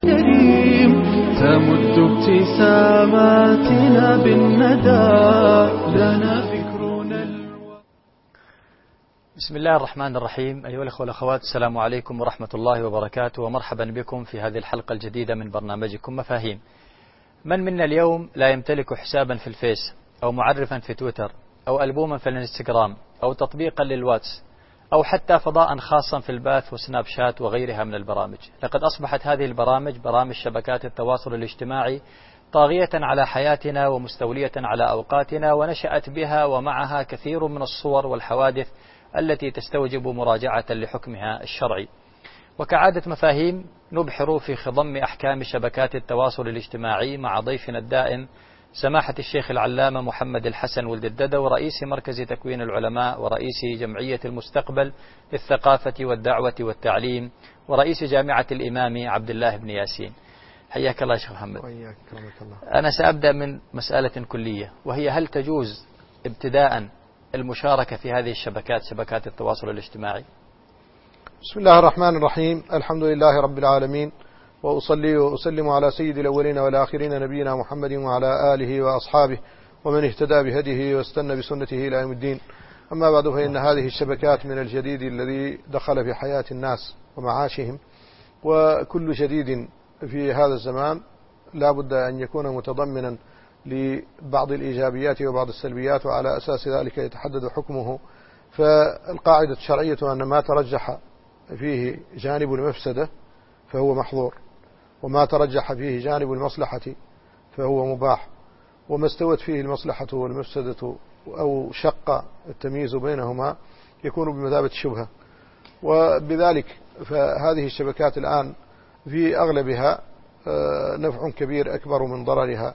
كريم تمد ابتساماتنا بالندى لنا فكرنا بسم الله الرحمن الرحيم. أيها الأخوة والأخوات، السلام عليكم ورحمة الله وبركاته، ومرحبا بكم في هذه الحلقة الجديدة من برنامجكم مفاهيم. من منا اليوم لا يمتلك حسابا في الفيس أو معرفا في تويتر أو ألبوما في الانستغرام أو تطبيقا للواتس أو حتى فضاء خاصا في الباث وسناب شات وغيرها من البرامج؟ لقد أصبحت هذه البرامج برامج شبكات التواصل الاجتماعي طاغية على حياتنا ومستولية على أوقاتنا، ونشأت بها ومعها كثير من الصور والحوادث التي تستوجب مراجعة لحكمها الشرعي. وكعادة مفاهيم نبحر في خضم أحكام شبكات التواصل الاجتماعي مع ضيفنا الدائم سماحة الشيخ العلامة محمد الحسن ولد الددو، رئيس مركز تكوين العلماء ورئيس جمعية المستقبل للثقافة والدعوة والتعليم ورئيس جامعة الإمام عبد الله بن ياسين. حياك الله شيخ محمد. وإياك كرمك الله. أنا سأبدأ من مسألة كلية، وهي هل تجوز ابتداء المشاركة في هذه الشبكات، شبكات التواصل الاجتماعي؟ بسم الله الرحمن الرحيم. الحمد لله رب العالمين، وأصلي وأسلم على سيد الأولين والآخرين نبينا محمد وعلى آله وأصحابه ومن اهتدى بهديه واستنى بسنته إلى يوم الدين. أما بعد، فإن هذه الشبكات من الجديد الذي دخل في حياة الناس ومعاشهم، وكل جديد في هذا الزمان لا بد أن يكون متضمنا لبعض الإيجابيات وبعض السلبيات، وعلى أساس ذلك يتحدد حكمه. فالقاعدة الشرعية أن ما ترجح فيه جانب المفسدة فهو محظور، وما ترجح فيه جانب المصلحة فهو مباح، وما استوت فيه المصلحة والمفسدة أو شق التمييز بينهما يكون بمثابة الشبهة. وبذلك فهذه الشبكات الآن في أغلبها نفع كبير أكبر من ضررها،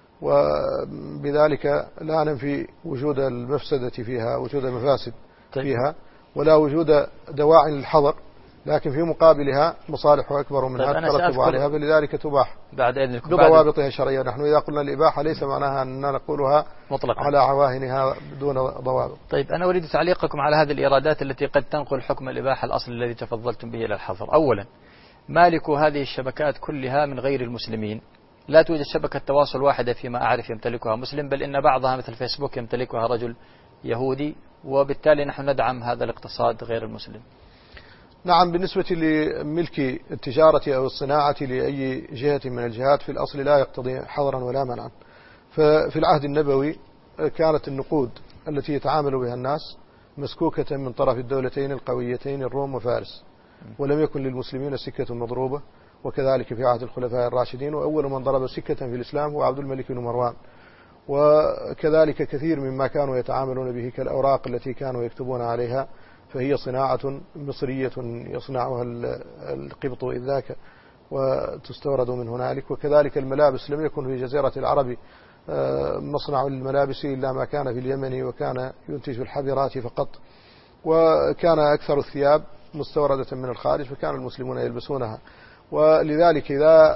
وبذلك لا ننفي وجود المفسدة فيها، وجود المفاسد فيها، ولا وجود دواعي للحظر، لكن في مقابلها مصالح أكبر منها ترتب عليها، فلذلك تباح بعد إذنكم بضوابطها الشرعية. نحن إذا قلنا الإباحة ليس معناها أننا نقولها مطلقا على عواهنها دون ضوابط. طيب، أنا أريد تعليقكم على هذه الإيرادات التي قد تنقل حكم الإباحة الأصل الذي تفضلتم به إلى الحظر. أولا، مالك هذه الشبكات كلها من غير المسلمين، لا توجد شبكة تواصل واحدة فيما أعرف يمتلكها مسلم، بل إن بعضها مثل فيسبوك يمتلكها رجل يهودي، وبالتالي نحن ندعم هذا الاقتصاد غير المسلم. نعم، بالنسبة لملك التجارة أو الصناعة لأي جهة من الجهات في الأصل لا يقتضي حظرا ولا منعا. ففي العهد النبوي كانت النقود التي يتعامل بها الناس مسكوكة من طرف الدولتين القويتين الروم وفارس، ولم يكن للمسلمين سكة مضروبة، وكذلك في عهد الخلفاء الراشدين، وأول من ضرب سكة في الإسلام هو عبد الملك بن مروان. وكذلك كثير مما كانوا يتعاملون به كالأوراق التي كانوا يكتبون عليها، فهي صناعة مصرية يصنعها القبط إذ ذاك وتستورد من هنالك. وكذلك الملابس، لم يكن في جزيرة العرب مصنع الملابس إلا ما كان في اليمن، وكان ينتج الحبرات فقط، وكان أكثر الثياب مستوردة من الخارج، فكان المسلمون يلبسونها. ولذلك إذا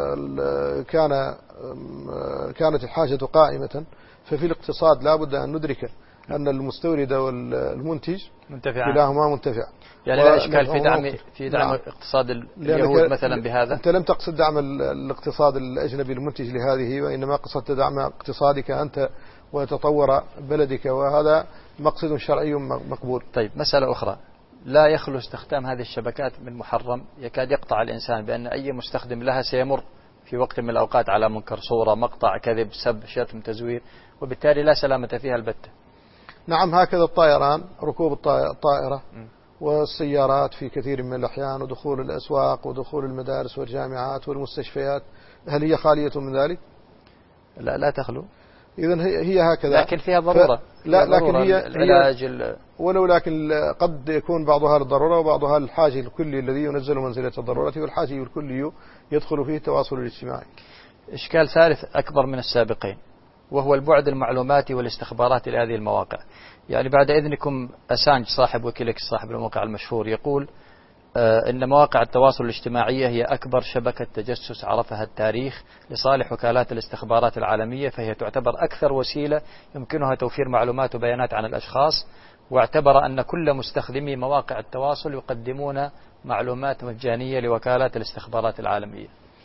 كانت الحاجة قائمة، ففي الاقتصاد لا بد أن ندرك أن المستورد والمنتج كلاهما منتفع. يعني لا إشكال في دعم اقتصاد اليهود مثلا بهذا. أنت لم تقصد دعم الاقتصاد الأجنبي المنتج لهذه، وإنما قصدت دعم اقتصادك أنت وتطور بلدك، وهذا مقصد شرعي مقبول. طيب، مسألة أخرى، لا يخلو استخدام هذه الشبكات من محرم يكاد يقطع الإنسان، بأن أي مستخدم لها سيمر في وقت من الأوقات على منكر، صورة، مقطع، كذب، سب، شتم، تزوير، وبالتالي لا سلامة فيها البتة. نعم، هكذا الطائران، ركوب الطائرة والسيارات في كثير من الأحيان، ودخول الأسواق ودخول المدارس والجامعات والمستشفيات، هل هي خالية من ذلك؟ لا تخلو. إذن هي هكذا، لكن فيها ضرورة. لكن هي العلاج لكن قد يكون بعضها للضرورة وبعضها للحاجة الكلي الذي ينزل منزلة الضرورة، والحاجة الكلي يدخل فيه التواصل الاجتماعي. إشكال ثالث أكبر من السابقين، وهو البعد المعلوماتي والاستخباراتي لهذه المواقع. يعني بعد إذنكم، أسانج صاحب ويكيليكس صاحب الموقع المشهور يقول إن مواقع التواصل الاجتماعي هي أكبر شبكة تجسس عرفها التاريخ لصالح وكالات الاستخبارات العالمية، فهي تعتبر أكثر وسيلة يمكنها توفير معلومات وبيانات عن الأشخاص، واعتبر أن كل مستخدمي مواقع التواصل يقدمون معلومات مجانية لوكالات الاستخبارات العالمية.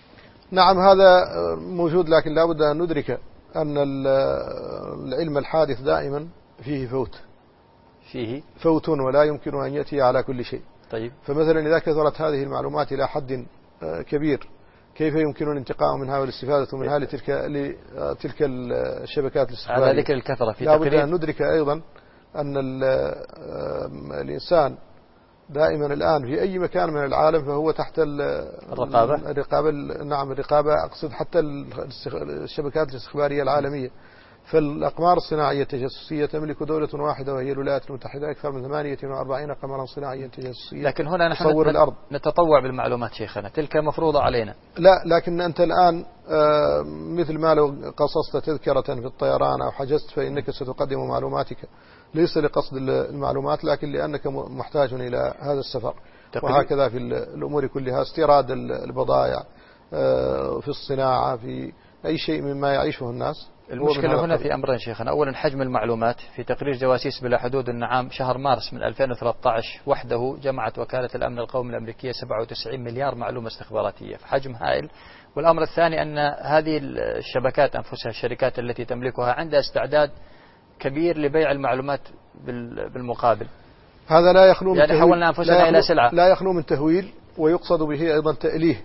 نعم هذا موجود، لكن لا بد أن ندرك أن العلم الحادث دائما فيه فوت ولا يمكن أن يأتي على كل شيء. طيب. فمثلا إذا كثرت هذه المعلومات إلى حد كبير كيف يمكن الانتقاء منها والاستفادة منها لتلك الشبكات الاستخبارية؟ على ذكر الكثرة في لا بد أن ندرك أيضا أن الإنسان دائما الآن في أي مكان من العالم فهو تحت الرقابة. نعم الرقابة، أقصد حتى الشبكات الاستخبارية العالمية. فالأقمار الصناعية التجسسية تملك دولة واحدة وهي الولايات المتحدة أكثر من 48 قمرا صناعيا تجسسيا. لكن هنا نحن نتطوع بالمعلومات شيخنا، تلك مفروضة علينا. لا، لكن أنت الآن مثل ما لو قصصت تذكرة في الطيران أو حجزت فإنك ستقدم معلوماتك ليس لقصد المعلومات لكن لأنك محتاج إلى هذا السفر. وهكذا في الأمور كلها، استيراد البضائع في الصناعة، في أي شيء مما يعيشه الناس. المشكلة هنا في أمرين شيخنا. أولا حجم المعلومات. في تقرير جواسيس بلا حدود النعام شهر مارس من 2013 وحده جمعت وكالة الأمن القومي الأمريكية 97 مليار معلومة استخباراتية، فحجم هائل. والأمر الثاني أن هذه الشبكات أنفسها، الشركات التي تملكها، عندها استعداد كبير لبيع المعلومات بالمقابل. هذا لا يخلو من يعني حولنا أنفسنا إلى سلعة. لا يخلو من تهويل، ويقصد به أيضا تأليه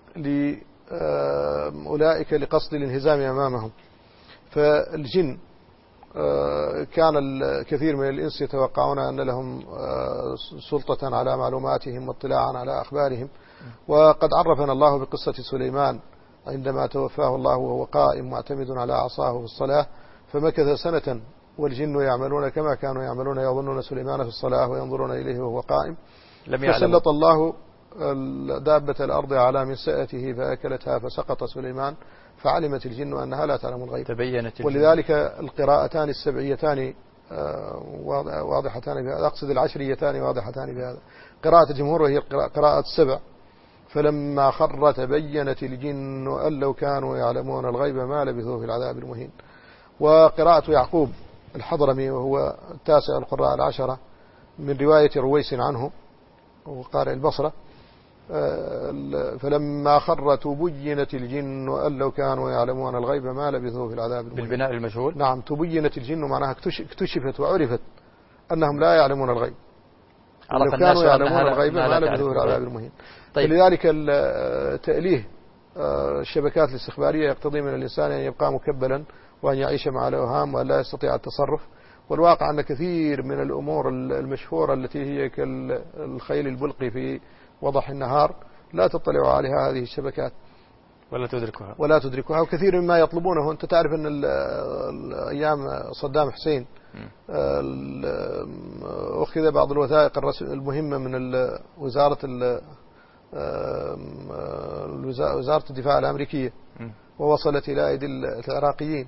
لأولئك لقصد الانهزام أمامهم. فالجن كان الكثير من الإنس يتوقعون أن لهم سلطة على معلوماتهم واطلاعا على أخبارهم. وقد عرفنا الله بقصة سليمان عندما توفاه الله وهو قائم معتمد على عصاه في الصلاة، فمكث سنة والجن يعملون كما كانوا يعملون، يظنون سليمان في الصلاة وينظرون إليه وهو قائم. فسلط الله دابة الأرض على منسأته فأكلتها فسقط سليمان، فعلمت الجن أنها لا تعلم الغيب. تبينت الجن. ولذلك القراءتان السبعيتان واضحتان بهذا، أقصد العشريتان واضحتان بهذا. قراءة الجمهور وهي قراءة السبع، فلما خر تبينت الجن أن لو كانوا يعلمون الغيب ما لبثوا في العذاب المهين. وقراءة يعقوب الحضرمي وهو التاسع القراء العشرة من رواية رويس عنه وقارئ البصرة، فلما خر تبينت الجن أن لو كانوا يعلمون الغيب ما لبثوا في العذاب المهين. بالبناء المجهول. نعم، تبينت الجن معناها اكتشفت وعرفت أنهم لا يعلمون الغيب. لو كانوا يعلمون الغيب ما لبثوا في العذاب المهين. طيب. فلذلك تأليه الشبكات الاستخبارية يقتضي من الإنسان أن يبقى مكبلا وأن يعيش مع الأوهام وأن لا يستطيع التصرف. والواقع أن كثير من الأمور المشهورة التي هي كالخيل البلقي في وضح النهار لا تطلع عليها هذه الشبكات ولا تدركها. وكثير مما يطلبونه، أنت تعرف أن أيام صدام حسين أخذ بعض الوثائق المهمة من وزارة الدفاع الأمريكية ووصلت إلى أيدي العراقيين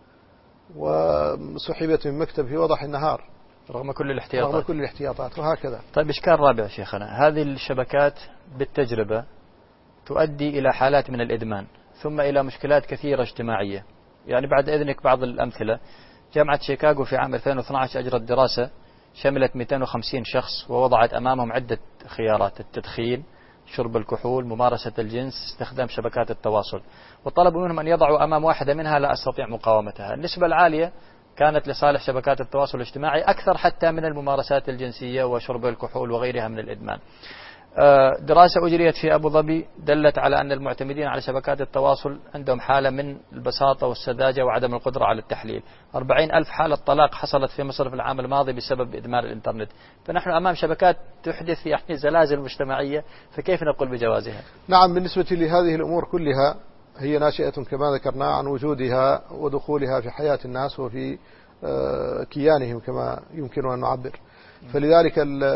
وسحبت من مكتب في وضح النهار رغم كل الاحتياطات وهكذا. طيب إشكال رابع شيخنا، هذه الشبكات بالتجربة تؤدي إلى حالات من الإدمان ثم إلى مشكلات كثيرة اجتماعية. يعني بعد إذنك بعض الأمثلة، جامعة شيكاغو في عام 2012 أجرت دراسة شملت 250 شخص ووضعت أمامهم عدة خيارات: التدخين، شرب الكحول، ممارسة الجنس، استخدام شبكات التواصل، وطلبوا منهم أن يضعوا أمام واحدة منها لا أستطيع مقاومتها. النسبة العالية كانت لصالح شبكات التواصل الاجتماعي أكثر حتى من الممارسات الجنسية وشرب الكحول وغيرها من الإدمان. دراسة أجريت في أبو ظبي دلت على أن المعتمدين على شبكات التواصل عندهم حالة من البساطة والسذاجة وعدم القدرة على التحليل. 40,000 حالة طلاق حصلت في مصر في العام الماضي بسبب إدمان الإنترنت. فنحن أمام شبكات تحدث يعني زلازل مجتمعية، فكيف نقول بجوازها؟ نعم، بالنسبة لهذه الأمور كلها هي ناشئة كما ذكرنا عن وجودها ودخولها في حياة الناس وفي كيانهم كما يمكن أن نعبر. فلذلك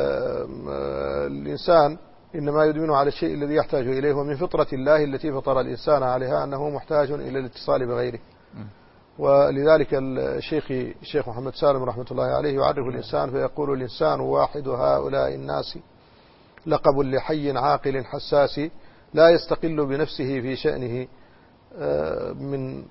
الإنسان إنما يدمن على الشيء الذي يحتاج إليه، ومن فطرة الله التي فطر الإنسان عليها أنه محتاج إلى الاتصال بغيره. ولذلك الشيخ محمد سالم رحمة الله عليه يعرف الإنسان فيقول: الإنسان واحد هؤلاء الناس، لقب لحي عاقل حساس، لا يستقل بنفسه في شأنه من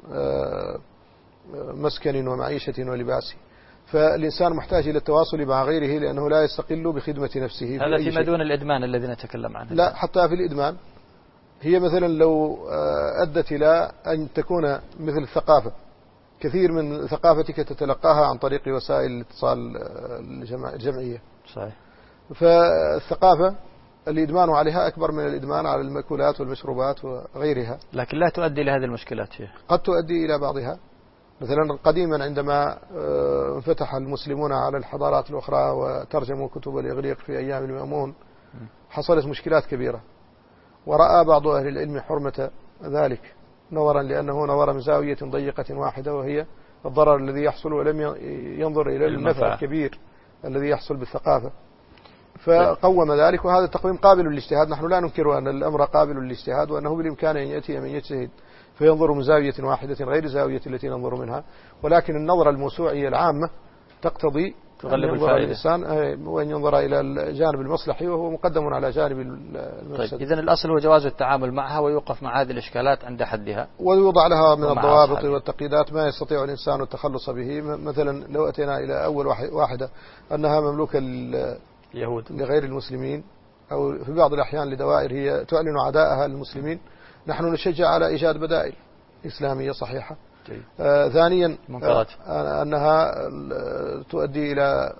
مسكن ومعيشة ولباس. فالإنسان محتاج إلى التواصل مع غيره لأنه لا يستقل بخدمة نفسه. هذا فيما دون الإدمان الذي نتكلم عنه. لا، حتى في الإدمان هي مثلا لو أدت إلى أن تكون مثل الثقافة، كثير من ثقافتك تتلقاها عن طريق وسائل الاتصال الجمعية. صحيح. فالثقافة الإدمان عليها أكبر من الإدمان على المأكولات والمشروبات وغيرها، لكن لا تؤدي إلى هذه المشكلات شيخ. قد تؤدي إلى بعضها. مثلا قديما عندما انفتح المسلمون على الحضارات الأخرى وترجموا كتب الإغريق في أيام المأمون، حصلت مشكلات كبيرة، ورأى بعض أهل العلم حرمة ذلك نظرا لأنه نظر من زاوية ضيقة واحدة، وهي الضرر الذي يحصل، ولم ينظر إلى النفع الكبير الذي يحصل بالثقافة، فقوم ذلك. وهذا التقويم قابل للاجتهاد، نحن لا ننكر أن الأمر قابل للاجتهاد، وأنه بالإمكان أن يأتي من يجتهد فينظر من زاوية واحدة غير زاوية التي ننظر منها، ولكن النظرة الموسوعية العامة تقتضي تغلب الفائدة الإنسان وأن ينظر إلى الجانب المصلحي، وهو مقدم على جانب المفسد. طيب، إذن الأصل هو جواز التعامل معها، ويوقف مع هذه الإشكالات عند حدها، ويوضع لها من الضوابط والتقييدات ما يستطيع الإنسان التخلص به. مثلا لو أتينا إلى أول واحدة أنها مملوكة اليهود لغير المسلمين، أو في بعض الأحيان لدوائر هي تعلن عداءها للمسلمين، نحن نشجع على إيجاد بدائل إسلامية صحيحة. ثانيا أنها تؤدي إلى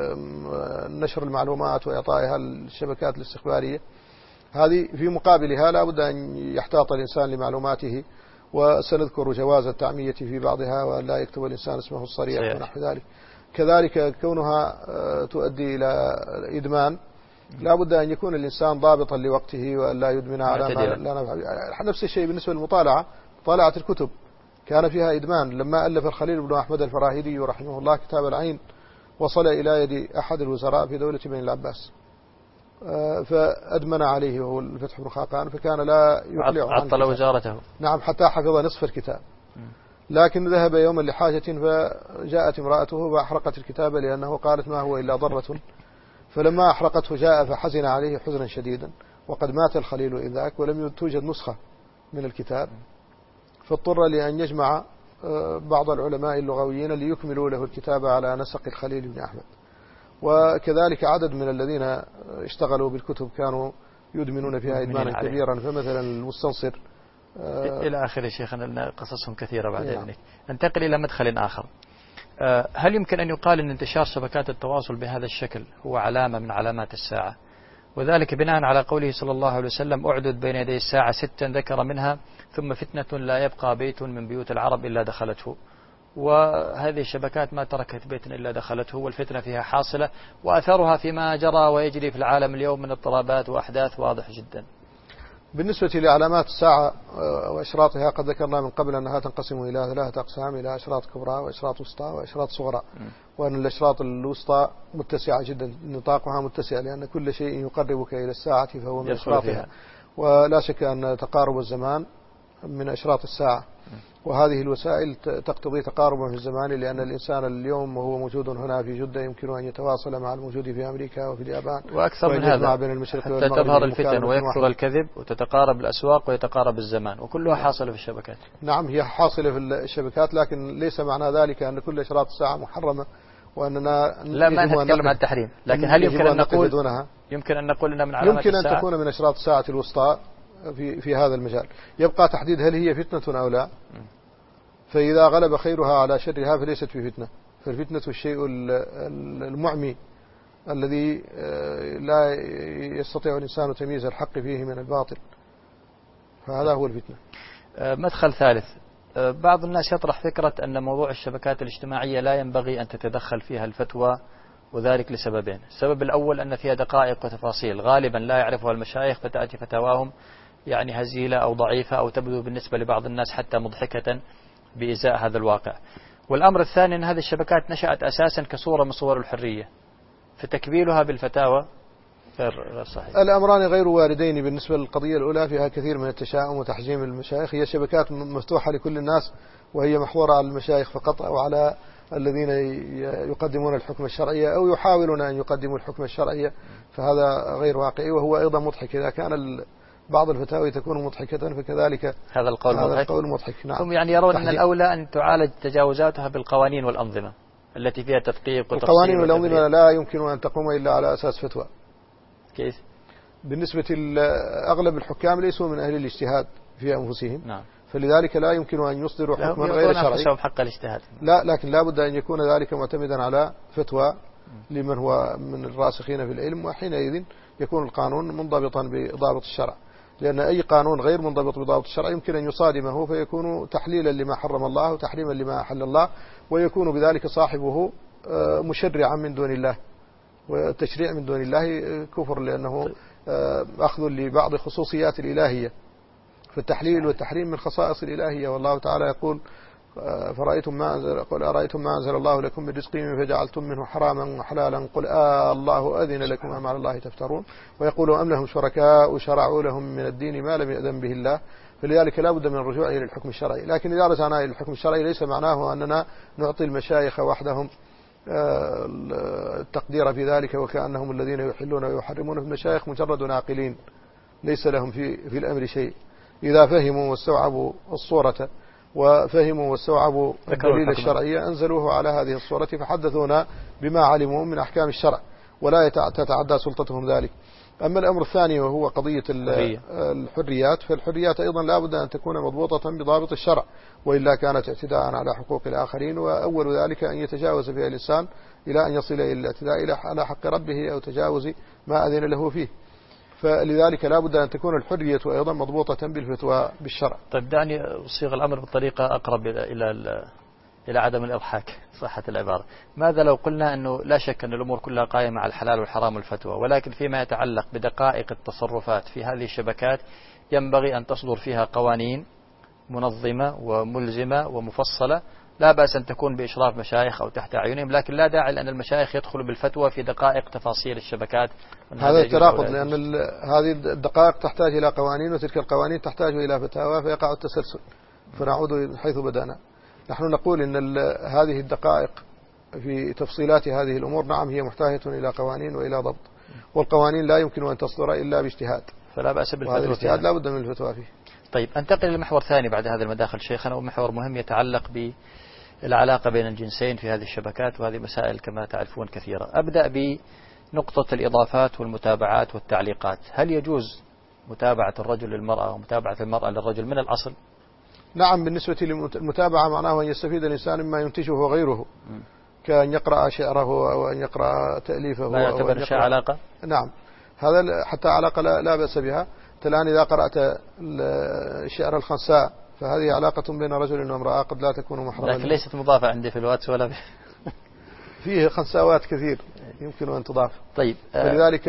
نشر المعلومات وإعطائها الشبكات الاستخبارية، هذه في مقابلها لا بد أن يحتاط الإنسان لمعلوماته، وسنذكر جواز التعمية في بعضها، ولا يكتب الإنسان اسمه الصريح ونحو ذلك. كذلك كونها تؤدي إلى إدمان، لا بد أن يكون الإنسان ضابطا لوقته، وأن لا يدمن على ما لا نفع. نفس الشيء بالنسبة للمطالعة، مطالعة الكتب كان فيها إدمان. لما ألف الخليل بن أحمد الفراهيدي رحمه الله كتاب العين، وصل إلى يد أحد الوزراء في دولة بني العباس، فأدمن عليه وهو الفتح بن خاقان، فكان لا يقلع عن عطل وزارته. نعم، حتى حفظ نصف الكتاب. لكن ذهب يوما لحاجة، فجاءت امرأته فأحرقت الكتاب، لأنه قالت ما هو إلا ضرة. فلما أحرقته جاء فحزن عليه حزنا شديدا، وقد مات الخليل إذ ذاك، ولم توجد نسخة من الكتاب، فاضطر لأن يجمع بعض العلماء اللغويين ليكملوا له الكتاب على نسق الخليل بن أحمد. وكذلك عدد من الذين اشتغلوا بالكتب كانوا يدمنون فيها إدمانا كبيرا، فمثلا المستنصر إلى آخر. شيخنا قصصهم كثيرة بعد إذنك. ننتقل إلى مدخل آخر. هل يمكن أن يقال أن انتشار شبكات التواصل بهذا الشكل هو علامة من علامات الساعة، وذلك بناء على قوله صلى الله عليه وسلم: أعدد بين يدي الساعة 6 ذكر منها ثم فتنة لا يبقى بيت من بيوت العرب إلا دخلته. وهذه الشبكات ما تركت بيت إلا دخلته، والفتنة فيها حاصلة، وأثرها فيما جرى ويجري في العالم اليوم من اضطرابات وأحداث واضح جدا. بالنسبة لعلامات الساعة وأشراطها، قد ذكرنا من قبل أنها تنقسم إلى 3 أقسام: إلى أشراط كبرى، وأشراط وسطى، وأشراط صغرى. وأن الأشراط الوسطى متسعة جدا، نطاقها متسع، لأن كل شيء يقربك إلى الساعة فهو من أشراطها. ولا شك أن تقارب الزمان من أشراط الساعة، وهذه الوسائل تقتضي تقاربا في الزمان، لأن الإنسان اليوم وهو موجود هنا في جدة يمكن أن يتواصل مع الموجود في أمريكا وفي اليابان، وأكثر من هذا حتى تظهر الفتن ويكثر الكذب وتتقارب الأسواق ويتقارب الزمان، وكلها حاصلة في الشبكات. نعم، هي حاصلة في الشبكات، لكن ليس معنى ذلك أن كل أشراط الساعة محرمة، وأننا لا ما نتكلم عن التحريم، لكن هل يمكن أن نقول أنها من علامات يمكن أن تكون من أشراط الساعة الوسطى في هذا المجال. يبقى تحديد هل هي فتنة أو لا. فإذا غلب خيرها على شرها فليست في فتنة، فالفتنة الشيء المعمي الذي لا يستطيع الإنسان تمييز الحق فيه من الباطل، فهذا هو الفتنة. مدخل ثالث: بعض الناس يطرح فكرة أن موضوع الشبكات الاجتماعية لا ينبغي أن تتدخل فيها الفتوى، وذلك لسببين. السبب الأول أن فيها دقائق وتفاصيل غالبا لا يعرفها المشايخ، فتأتي فتاواهم يعني هزيلة أو ضعيفة، أو تبدو بالنسبة لبعض الناس حتى مضحكة بإزاء هذا الواقع. والأمر الثاني أن هذه الشبكات نشأت أساسا كصورة من صور الحرية، فتكبيلها بالفتاوى غير صحيح. الأمران غير واردين. بالنسبة للقضية الأولى فيها كثير من التشاؤم وتحجيم المشايخ، هي شبكات مفتوحة لكل الناس، وهي محورة على المشايخ فقط، أو على الذين يقدمون الحكم الشرعي أو يحاولون أن يقدموا الحكم الشرعي، فهذا غير واقعي، وهو أيضا مضحك. إذا كان بعض الفتاوي تكون مضحكة، فكذلك هذا القول مضحك. نعم. هم يعني يرون أن الأولى أن تعالج تجاوزاتها بالقوانين والأنظمة التي فيها تدقيق وتفصيل. القوانين والأنظمة لا يمكن أن تقوم إلا على أساس فتوى. كيف؟ بالنسبة لأغلب الحكام ليسوا من أهل الاجتهاد في أنفسهم. نعم. فلذلك لا يمكن أن يصدروا حكما غير شرعي. حق الاجتهاد. لا، لكن لا بد أن يكون ذلك معتمدا على فتوى لمن هو من الراسخين في العلم، وحينئذ يكون القانون منضبطا بضابط الشرع، لأن أي قانون غير منضبط بضابط الشرع يمكن أن يصادمه فيكون تحليلا لما حرم الله وتحريما لما أحل الله، ويكون بذلك صاحبه مشرعا من دون الله، والتشريع من دون الله كفر، لأنه أخذ لبعض خصوصيات الإلهية، فالتحليل والتحريم من خصائص الإلهية. والله تعالى يقول فرأيتم ما أنزل، قل أرأيتم ما أنزل الله لكم من رزق فجعلتم منه حراما وحلالا قل الله أذن لكم أم على الله تفترون، ويقولوا أم لهم شركاء شرعوا لهم من الدين ما لم يأذن به الله. فلذلك لا بد من الرجوع إلى الحكم الشرعي. لكن إذا رجعنا إلى الحكم الشرعي ليس معناه أننا نعطي المشايخ وحدهم التقدير في ذلك وكأنهم الذين يحلون ويحرمون. المشايخ مجرد ناقلين ليس لهم في الأمر شيء، إذا فهموا واستوعبوا الصورة وفهموا واستوعبوا الدليل الشرعي أنزلوه على هذه الصورة فحدثونا بما علموا من أحكام الشرع، ولا تتعدى سلطتهم ذلك. أما الأمر الثاني وهو قضية الحريات، فالحريات أيضا لا بد أن تكون مضبوطة بضابط الشرع، وإلا كانت اعتداء على حقوق الآخرين، وأول ذلك أن يتجاوز فيها الإنسان إلى أن يصل إلى الاعتداء على حق ربه أو تجاوز ما أذن له فيه. فلذلك لا بد أن تكون الحرية أيضا مضبوطة بالفتوى بالشرع. طيب دعني أصيغ الأمر بطريقة أقرب إلى عدم الإضحاك صحة العبارة. ماذا لو قلنا أنه لا شك أن الأمور كلها قائمة على الحلال والحرام والفتوى، ولكن فيما يتعلق بدقائق التصرفات في هذه الشبكات ينبغي أن تصدر فيها قوانين منظمة وملزمة ومفصلة، لا بأس أن تكون بإشراف مشايخ أو تحت أعينهم، لكن لا داعي لأن المشايخ يدخلوا بالفتوى في دقائق تفاصيل الشبكات. هذا التناقض، لأن هذه الدقائق تحتاج إلى قوانين، وتلك القوانين تحتاج إلى فتاوى، فيقع التسلسل. فنعود حيث بدأنا. نحن نقول إن هذه الدقائق في تفصيلات هذه الأمور نعم هي محتاجة إلى قوانين وإلى ضبط، والقوانين لا يمكن أن تصدر إلا باجتهاد، فلا بأس بالفتوى. وهذا الاجتهاد لا بد من الفتوى فيه. طيب أنتقل لمحور ثاني بعد هذا المداخل شيخنا، ومحور مهم يتعلق بالعلاقة بين الجنسين في هذه الشبكات، وهذه مسائل كما تعرفون كثيرة. أبدأ بنقطة الإضافات والمتابعات والتعليقات. هل يجوز متابعة الرجل للمرأة ومتابعة المرأة للرجل من الأصل؟ نعم، بالنسبة للمتابعة معناه أن يستفيد الإنسان مما ينتجه غيره، كأن يقرأ شعره أو أن يقرأ تأليفه. لا يعتبر الشيء علاقة؟ نعم، هذا حتى علاقة لا بأس بها. الآن إذا قرأت الشعر الخنساء فهذه علاقة بين رجل وامرأة قد لا تكون محرمة، لكن ليست مضافة عندي في الواتس ولا فيه خنساوات كثير يمكن أن تضاف. طيب فلذلك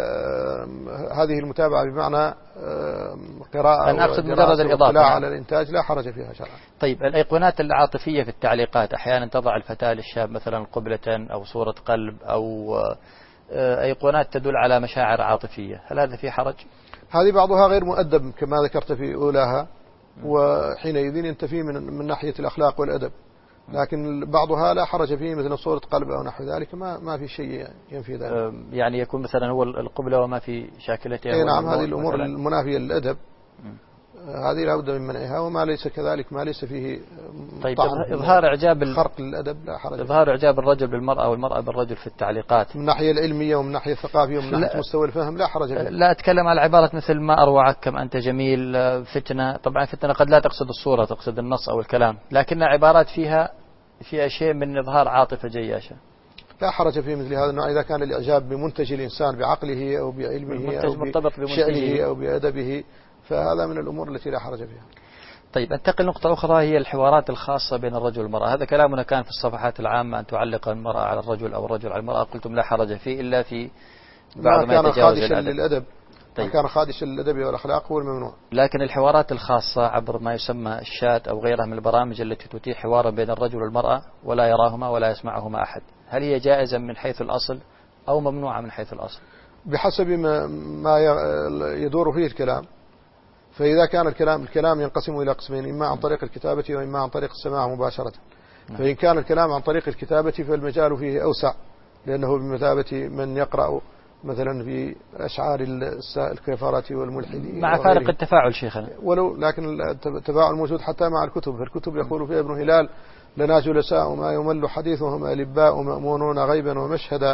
هذه المتابعة بمعنى قراءة، أنا أقصد مجرد الإضافة على الإنتاج لا حرج فيها شرعا. طيب الأيقونات العاطفية في التعليقات، أحيانا تضع الفتاة للشاب مثلا قبلة أو صورة قلب أو أيقونات تدل على مشاعر عاطفية، هل هذا فيه حرج؟ هذه بعضها غير مؤدب كما ذكرت في أولاها، وحينئذ ينتفي من ناحية الأخلاق والأدب، لكن بعضها لا حرج فيه مثل صورة قلب أو نحو ذلك، ما في شيء ينفي ذلك. يعني يكون مثلا هو القبلة وما في شاكلتها. أي نعم، هذه الأمور المنافية للأدب هذه لا بد من منعها، وما ليس كذلك ما ليس فيه. طيب إظهار إعجاب خرق للأدب لا حرج. إظهار إعجاب الرجل بالمرأة والمرأة بالرجل في التعليقات من الناحية العلمية ومن الناحية الثقافية ومن ناحية مستوى الفهم لا حرج فيه. لا أتكلم على عبارة مثل ما أروعك كم أنت جميل، فتنة. طبعا فتنة قد لا تقصد الصورة، تقصد النص أو الكلام، لكن عبارات فيها شيء من إظهار عاطفة جياشة. لا حرج في مثل هذا النوع إذا كان الإعجاب بمنتج الإنسان بعقله أو بعلمه أو بشأنه أو بأدبه، فهذا من الأمور التي لا حرج فيها. طيب أنتقل نقطة أخرى، هي الحوارات الخاصة بين الرجل والمرأة. هذا كلامنا كان في الصفحات العامة، أن تعلق المرأة على الرجل أو الرجل على المرأة، قلتم لا حرج فيه إلا في بعض ما يتجاوز الأدب. طيب. كان خادش للأدب والأخلاق هو الممنوع. لكن الحوارات الخاصة عبر ما يسمى الشات أو غيرها من البرامج التي تتيح حوارا بين الرجل والمرأة ولا يراهما ولا يسمعهما أحد، هل هي جائزة من حيث الأصل أو ممنوعة من حيث الأصل؟ بحسب ما يدور فيه الكلام. فإذا كان الكلام ينقسم إلى قسمين، إما عن طريق الكتابة وإما عن طريق السماع مباشرة. فإن كان الكلام عن طريق الكتابة فالمجال فيه أوسع، لأنه بمثابة من يقرأ مثلا في أشعار الكفرة والملحدين مع فارق التفاعل شيخنا، لكن التفاعل موجود حتى مع الكتب. فالكتب يقول فيها ابن هلال: لنا جلساء ما يمل حديثهم ألباء مأمونون غيبا ومشهدا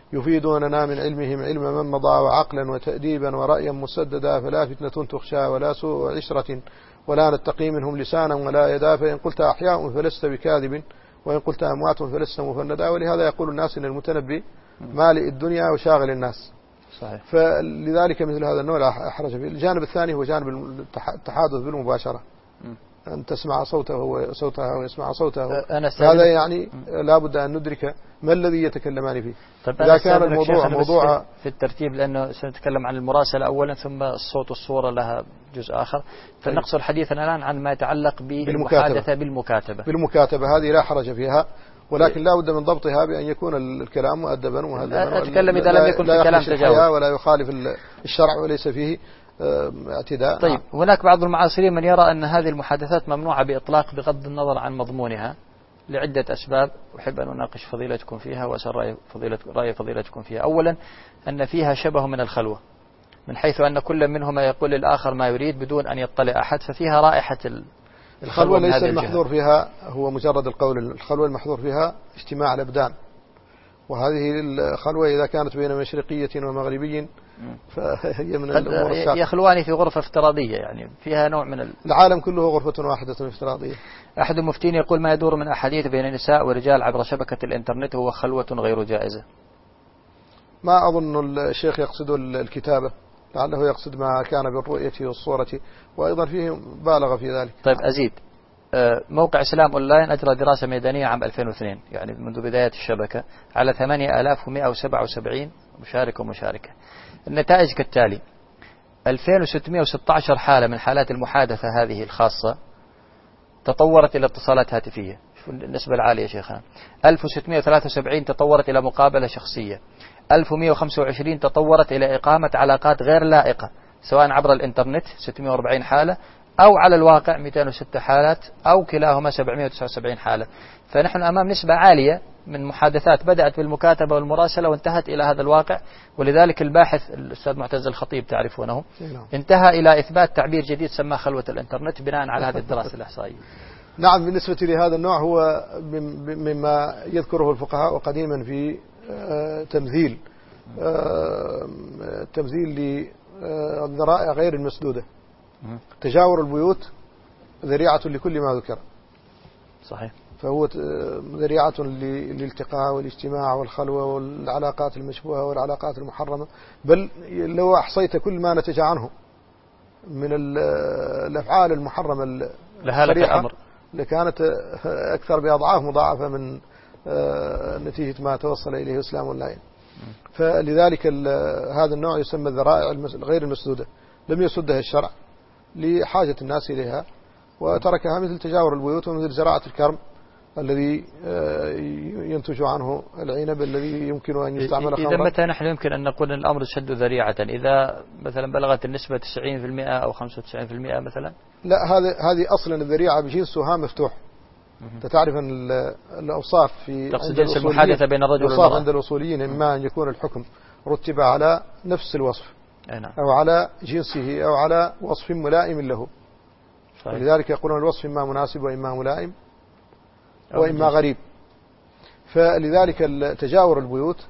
يفيدوننا من علمهم علم من مضى وعقلا وتأديبا ورأيا مسددا فلا فتنة تخشى ولا سوء عشرة ولا نتقي منهم لسانا ولا يدا فإن قلت أحياء فلست بكاذب وإن قلت أموات فلست مفندا. ولهذا يقول الناس إن المتنبي مالئ الدنيا وشاغل الناس. صحيح. فلذلك مثل هذا النوع لا حرج فيه. الجانب الثاني هو جانب التحادث بالمباشرة، أن تسمع صوته ويسمع صوته. هذا يعني لا بد أن ندرك ما الذي يتكلمان فيه. طيب إذا كان الموضوع موضوع في الترتيب، لأنه سنتكلم عن المراسلة أولا ثم الصوت والصورة لها جزء آخر، فنقصر حديثنا الآن عن ما يتعلق بالمحادثة بالمكاتبة. هذه لا حرج فيها، ولكن لا بد من ضبطها بأن يكون الكلام مؤدبا ومهذبا. أتكلم إذا لم يكن في كلام تجاوز ولا يخالف الشرع وليس فيه اعتداء. طيب هناك بعض المعاصرين من يرى أن هذه المحادثات ممنوعة بإطلاق بغض النظر عن مضمونها لعدة أسباب أحب أن أناقش فضيلتكم فيها وأسأل رأي فضيلتكم فيها. أولا أن فيها شبه من الخلوة، من حيث أن كل منهما يقول للآخر ما يريد بدون أن يطلع أحد، ففيها رائحة الخلوة. ليس المحظور فيها هو مجرد القول، الخلوة المحظور فيها اجتماع الأبدان، وهذه الخلوة إذا كانت بين مشرقية ومغربي فهي من الأمور الشاقة. يخلوان في غرفة افتراضية، يعني فيها نوع من العالم كله غرفة واحدة افتراضية. أحد المفتين يقول ما يدور من أحاديث بين نساء ورجال عبر شبكة الإنترنت هو خلوة غير جائزة. ما أظن الشيخ يقصد الكتابة، لعله يقصد ما كان بالرؤية والصورة، وأيضا فيه بالغ في ذلك. طيب أزيد، موقع إسلام أونلاين أجرى دراسة ميدانية عام 2002 يعني منذ بداية الشبكة على 8177 مشارك ومشاركة. النتائج كالتالي: 2616 حالة من حالات المحادثة هذه الخاصة تطورت إلى اتصالات هاتفية، شو النسبة العالية يا شيخان. 1673 تطورت إلى مقابلة شخصية. 1125 تطورت إلى إقامة علاقات غير لائقة سواء عبر الإنترنت 640 حالة أو على الواقع 206 حالات أو كلاهما 779 حالة. فنحن أمام نسبة عالية من محادثات بدأت بالمكاتبة والمراسلة وانتهت إلى هذا الواقع. ولذلك الباحث الأستاذ معتز الخطيب تعرفونه انتهى إلى إثبات تعبير جديد سماه خلوة الإنترنت بناء على هذه الدراسة الإحصائية. نعم، بالنسبة لهذا النوع هو مما يذكره الفقهاء قديما في تمثيل للذرائع غير المسدودة. تجاور البيوت ذريعة لكل ما ذكر. صحيح. فهو ذريعة للالتقاء والاجتماع والخلوة والعلاقات المشبوهة والعلاقات المحرمة. بل لو أحصيت كل ما نتج عنه من الأفعال المحرمة الصريحة لكانت أكثر بأضعاف مضاعفة من نتيجة ما توصل إليه إسلام أونلاين. فلذلك هذا النوع يسمى الذرائع غير المسدودة، لم يسدها الشرع لحاجة الناس إليها وتركها، مثل تجاور البيوت ومثل زراعة الكرم الذي ينتج عنه العنب الذي يمكن أن يستعمل خمرا. إذا متى نحن يمكن أن نقول أن الأمر شد ذريعة؟ إذا مثلا بلغت النسبة 90% أو 95% مثلا؟ لا، هذه أصلا الذريعة بجنسها مفتوح. أنت تعرف أن الأوصاف في تقصد جنس المحادثة بين الرجل والمرأة عند الأصوليين إما أن يكون الحكم رتب على نفس الوصف أو على جنسه أو على وصف ملائم له. ولذلك يقولون الوصف إما مناسب وإما ملائم وإما غريب. فلذلك تجاور البيوت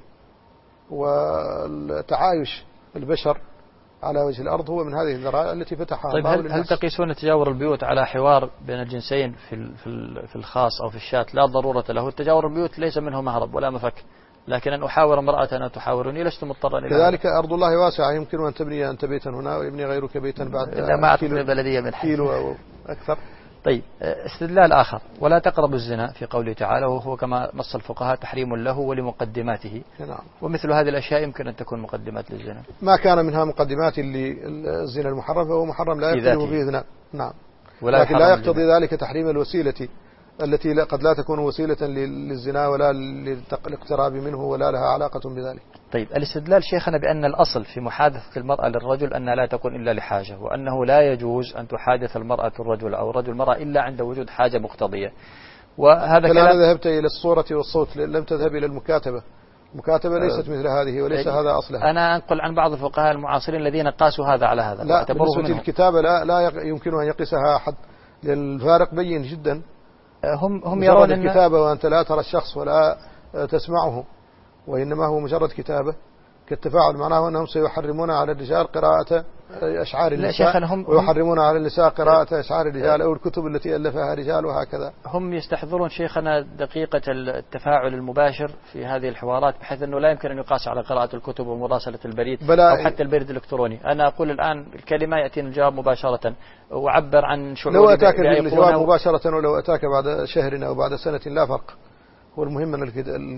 والتعايش البشر على وجه الأرض هو من هذه الذرائع التي فتحها الله للناس. هل تقيسون تجاور البيوت على حوار بين الجنسين في الخاص أو في الشات لا ضرورة له؟ التجاور البيوت ليس منه مهرب ولا مفك، لكن أن أحاور امرأة أنا تحاورني لست مضطرا إلى كذلك أرض الله واسعة، يمكن أن تبني أنت بيتا هنا ويبني غيرك بيتا بعد إذا ما أعطني بلدية من كيلو أو أكثر. طيب، استدلال آخر: ولا تقربوا الزنا في قوله تعالى، وهو كما نص الفقهاء تحريم له ولمقدماته. نعم. ومثل هذه الأشياء يمكن أن تكون مقدمات للزنا. ما كان منها مقدمات للزنا المحرم فهو محرم لا يقترب به زنا. نعم. لكن لا يقتضي ذلك تحريم الوسيلة التي قد لا تكون وسيلة للزنا ولا للاقتراب منه ولا لها علاقة بذلك. طيب، الاستدلال شيخنا بأن الأصل في محادثة المرأة للرجل أنها لا تكون إلا لحاجة، وأنه لا يجوز أن تحادث المرأة الرجل أو الرجل المرأة إلا عند وجود حاجة مقتضية. وهذا كلام ذهبت إلى الصورة والصوت، لم تذهب إلى المكاتبة. المكاتبة ليست مثل هذه وليس هذا أصلها. أنا أنقل عن بعض الفقهاء المعاصرين الذين قاسوا هذا على هذا. لا، بالنسبة للكتابة لا يمكن أن يقيسها أحد، لأن الفارق بين جدا. هم يرون الكتابة وأنت لا ترى الشخص ولا تسمعه، وإنما هو مجرد كتابة كالتفاعل، معناه أنهم سيحرمون على الرجال قراءة أشعار النساء ويحرمون على النساء قراءة أشعار الرجال أو الكتب التي ألفها رجال وهكذا. هم يستحضرون شيخنا دقيقة التفاعل المباشر في هذه الحوارات، بحيث أنه لا يمكن أن يقاس على قراءة الكتب ومراسلة البريد أو حتى البريد الإلكتروني. أنا أقول الآن الكلمة يأتيني الجواب مباشرة وأعبر عن شعوري. لو أتاك الجواب مباشرة ولو أتاك بعد شهر أو بعد سنة لا فرق. هو المهم أن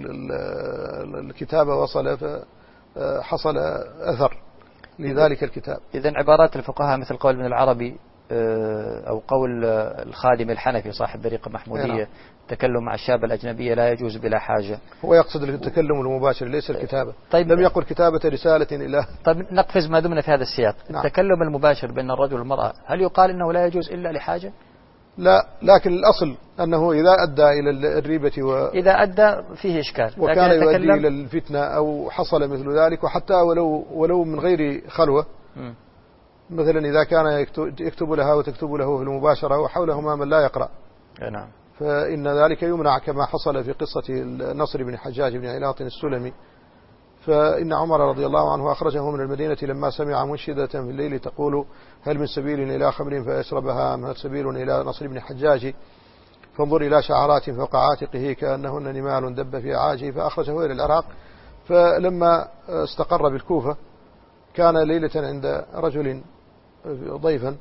الكتابة وصل فحصل أثر لذلك الكتاب. إذن عبارات الفقهاء مثل قول ابن العربي أو قول الخادم الحنفي صاحب بريقة محمودية التكلم مع الشاب الأجنبية لا يجوز بلا حاجة. هو يقصد التكلم المباشر ليس الكتابة. طيب لم يقل كتابة رسالة إلى. طيب نقفز ما دمنا في هذا السياق. نعم. التكلم المباشر بين الرجل والمرأة هل يقال إنه لا يجوز إلا لحاجة؟ لا، لكن الأصل أنه إذا أدى إلى الريبة إذا أدى فيه إشكال وكان يؤدي إلى الفتنة أو حصل مثل ذلك، وحتى ولو من غير خلوة. مثلا إذا كان يكتب لها وتكتب له في المباشرة وحولهما من لا يقرأ. نعم. فإن ذلك يمنع كما حصل في قصة نصر بن حجاج بن علاط السلمي. فإن عمر رضي الله عنه أخرجه من المدينة لما سمع منشدة في الليل تقول هل من سبيل إلى خمر فيشربها أم هل سبيل إلى نصر بن حجاج فانظر إلى شعرات فوق عاتقه كأنهن نمال دب في عاجه، فأخرجه إلى العراق. فلما استقر بالكوفة كان ليلة عند رجل ضيفا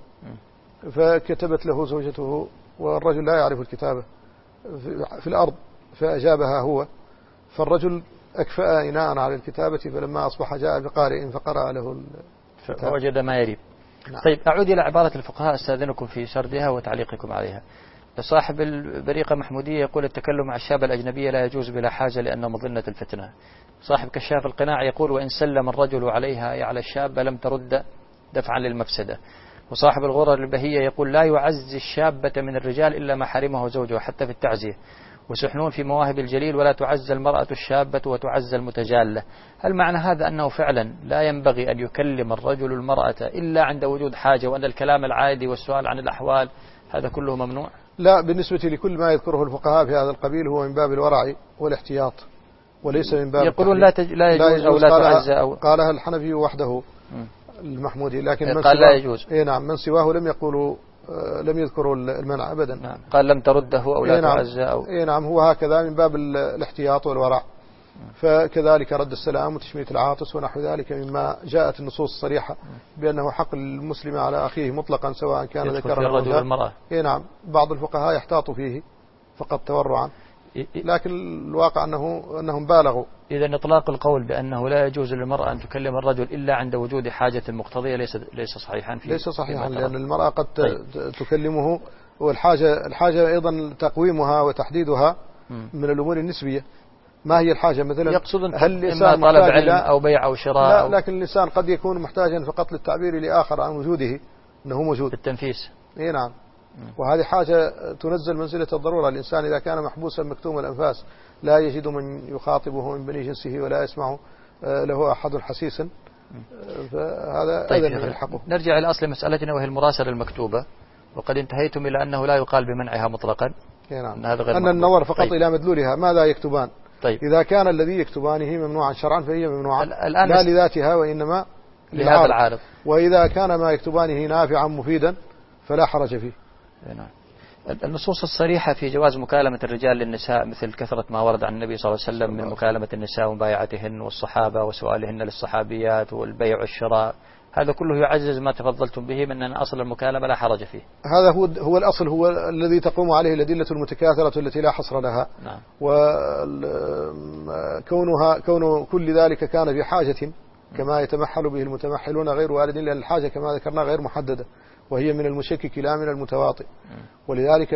فكتبت له زوجته والرجل لا يعرف الكتابة في الأرض فأجابها هو، فالرجل أكفأ إناء على الكتابة، فلما أصبح جاء بقارئ فقرأ له فوجد ما يريد. نعم. طيب أعود إلى عبارة الفقهاء أستاذنكم في سردها وتعليقكم عليها. صاحب البريقة محمودية يقول التكلم مع الشاب الأجنبية لا يجوز بلا حاجة لأنه مظنة الفتنة. صاحب كشاف القناع يقول وإن سلم الرجل عليها أي على الشاب لم ترد دفعا للمفسدة. وصاحب الغرر البهية يقول لا يعز الشابة من الرجال إلا ما حرمه زوجها حتى في التعزية. وسحنون في مواهب الجليل ولا تعز المرأة الشابة وتعز المتجالة. هل معنى هذا أنه فعلا لا ينبغي أن يكلم الرجل المرأة إلا عند وجود حاجة، وأن الكلام العادي والسؤال عن الأحوال هذا كله ممنوع؟ لا، بالنسبة لكل ما يذكره الفقهاء في هذا القبيل هو من باب الورع والاحتياط وليس من باب يقولون لا يجوز أو لا تعز أو قالها الحنفي وحده المحمودي، لكن من قال لا يجوز. نعم، من سواه لم يذكروا المنع أبدا. نعم. قال لم ترده أو لا تعز أو نعم، هو هكذا من باب الاحتياط والورع. فكذلك رد السلام وتشميت العاطس ونحو ذلك مما جاءت النصوص الصريحة بأنه حق المسلم على أخيه مطلقا سواء كان ذكر أو أنثى. المرأة. نعم، بعض الفقهاء يحتاط فيه فقط تورعا، لكن الواقع أنهم بالغوا. إذا إطلاق القول بأنه لا يجوز للمرأة أن تكلم الرجل إلا عند وجود حاجة مقتضية ليس صحيحا فيه. ليس صحيحا، لأن المرأة قد تكلمه، والحاجة أيضا تقويمها وتحديدها من الأمور النسبية. ما هي الحاجة مثلا؟ يقصد هل الإنسان طلب علم أو بيع أو شراء؟ لا، لكن الإنسان قد يكون محتاجا فقط للتعبير لآخر عن وجوده أنه موجود بالتنفيس. نعم. وهذه حاجة تنزل منزلة الضرورة. الإنسان إذا كان محبوسا مكتوم الأنفاس لا يجد من يخاطبه من بني جنسه ولا يسمع له أحد حسيسا، فهذا طيب يلحقه. نرجع إلى أصل مسألتنا وهي المراسلة المكتوبة، وقد انتهيتم إلى أنه لا يقال بمنعها مطلقا. نعم. أن النظر فقط إلى مدلولها ماذا يكتبان. طيب. إذا كان الذي يكتبانه ممنوعا شرعا فهي ممنوعا لا لذاتها وإنما لهذا العارض. وإذا كان ما يكتبانه نافعا مفيدا فلا حرج فيه. نعم. النصوص الصريحة في جواز مكالمة الرجال للنساء مثل كثرة ما ورد عن النبي صلى الله عليه وسلم من مكالمة النساء ومبايعتهن والصحابة وسؤالهن للصحابيات والبيع والشراء، هذا كله يعزز ما تفضلتم به من أن أصل المكالمة لا حرج فيه. هذا هو الأصل، هو الذي تقوم عليه الأدلة المتكاثرة التي لا حصر لها. نعم. وكون كل ذلك كان في حاجة كما يتمحل به المتمحلون غير والد، لأن الحاجة كما ذكرنا غير محددة وهي من المشكك لا من المتواطئ. ولذلك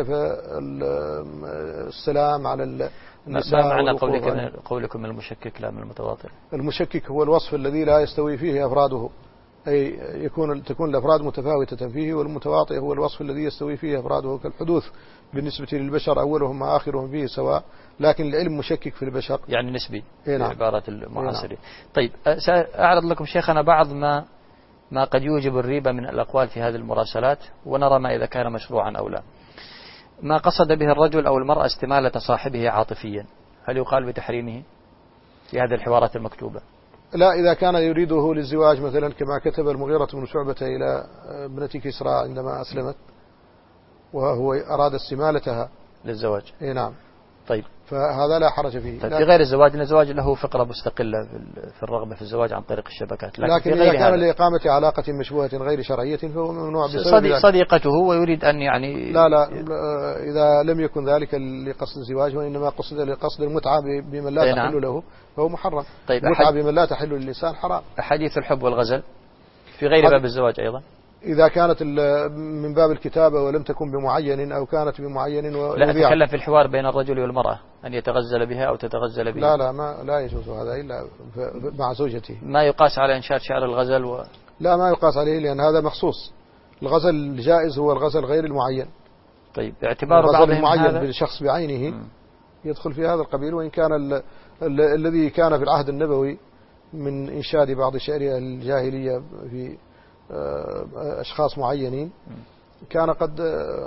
فالسلام على النساء. ما معنى قولكم من المشكك لا من المتواطئ؟ المشكك هو الوصف الذي لا يستوي فيه أفراده، أي تكون الأفراد متفاوتة فيه، والمتواطئ هو الوصف الذي يستوي فيه أفراده كالحدوث بالنسبة للبشر أولهم وآخرهم فيه سواء، لكن العلم مشكك في البشر يعني نسبي. نعم. عبارة المعاصرين. طيب سأعرض لكم شيخنا بعض ما قد يوجب الريبة من الأقوال في هذه المراسلات ونرى ما إذا كان مشروعا أو لا. ما قصد به الرجل أو المرأة استمالة صاحبه عاطفيا، هل يقال بتحريمه؟ في هذه الحوارات المكتوبة؟ لا، إذا كان يريده للزواج مثلا كما كتب المغيرة بن شعبة إلى ابنة كسرى عندما أسلمت وهو أراد استمالتها للزواج. إيه نعم. طيب، فهذا لا حرج فيه. طيب، في غير الزواج، إن الزواج له فقرة مستقلة في الرغبة في الزواج عن طريق الشبكات، لكن إذا كان لإقامة علاقة مشبوهة غير شرعية فهو ممنوع بسبب صديقته ويريد أن يعني لا إذا لم يكن ذلك لقصد الزواج وإنما قصد لقصد المتعة بمن لا تحل له فهو محرم. طيب، المتعة بمن لا تحل للإنسان حرام. أحاديث الحب والغزل في غير باب الزواج أيضا إذا كانت من باب الكتابة ولم تكن بمعين أو كانت بمعين لا أتكلم في الحوار بين الرجل والمرأة أن يتغزل بها أو تتغزل بها. لا يجوز هذا إلا مع زوجته. ما يقاس على إنشاد شعر الغزل لا، ما يقاس عليه لأن هذا مخصوص. الغزل الجائز هو الغزل غير المعين. طيب، باعتبار بعضهم المعين بالشخص بعينه يدخل في هذا القبيل، وإن كان الذي كان في العهد النبوي من إنشاد بعض شعر الجاهلية في أشخاص معينين كان قد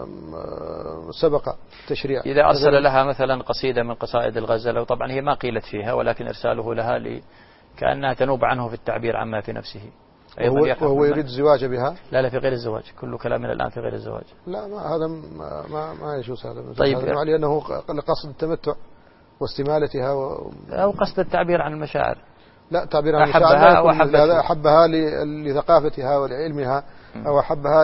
سبق تشريع. إذا أرسل لها مثلا قصيدة من قصائد الغزل، وطبعا هي ما قيلت فيها ولكن إرساله لها كأنها تنوب عنه في التعبير عما في نفسه، وهو يريد الزواج بها. لا، في غير الزواج، كل كلامنا الآن في غير الزواج. لا، هذا ما يجوز هذا. طيب، هذا لأنه لقصد التمتع واستمالتها أو قصد التعبير عن المشاعر. لا، تعبير عن المشاعر أحبها لثقافتها ولعلمها أو أحبها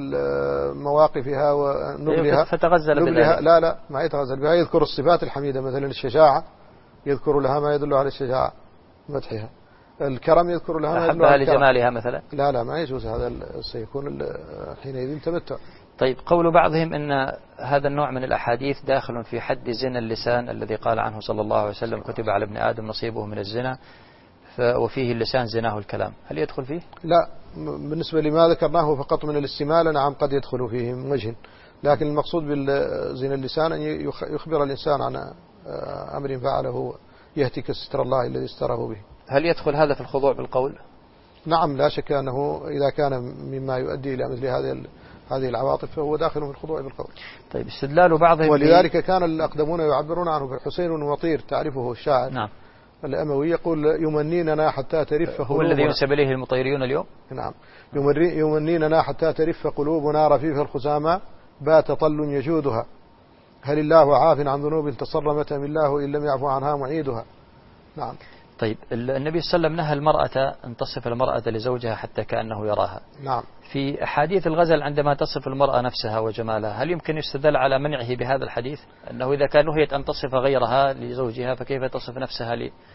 لمواقفها ونبلها فتغزل بها. لا، ما يتغزل بها. يذكر الصفات الحميدة مثلا الشجاعة يذكر لها ما يدل على الشجاعة مدحها. الكرم يذكر لها ما يدل على الكرم. لجمالها مثلا. لا، ما يجوز هذا. سيكون حينئذ تمتع. طيب، قول بعضهم أن هذا النوع من الأحاديث داخل في حد زنا اللسان الذي قال عنه صلى الله عليه وسلم كتب على ابن آدم نصيبه من الزنا وفيه اللسان زناه الكلام، هل يدخل فيه؟ لا، بالنسبة لما ذكرناه فقط من الاستمالة نعم قد يدخل فيه من وجه، لكن المقصود بالزنا اللسان أن يخبر الإنسان عن أمر فعله يهتك ستر الله الذي استره به. هل يدخل هذا في الخضوع بالقول؟ نعم، لا شك أنه إذا كان مما يؤدي إلى مثل هذه العواطف فهو داخل في الخضوع بالقول. طيب، استدلال بعضهم ولذلك كان الأقدمون يعبرون عنه بالحسين بن وطير، تعرفه الشاعر نعم الأموي، يقول يمنيننا حتى ترف هو الذي ينسب إليه المطيريون اليوم. نعم، يمنيننا حتى ترف قلوبنا رفيف الخزامى بات طل يجودها هل الله عاف عن ذنوب تصرمت من الله إن لم يعفو عنها معيدها. نعم. طيب، النبي صلى الله عليه وسلم نهى المرأة أن تصف المرأة لزوجها حتى كأنه يراها. نعم. في أحاديث الغزل عندما تصف المرأة نفسها وجمالها، هل يمكن يستدل على منعه بهذا الحديث؟ أنه إذا كان نهيت أن تصف غيرها لزوجها فكيف تصف نفسها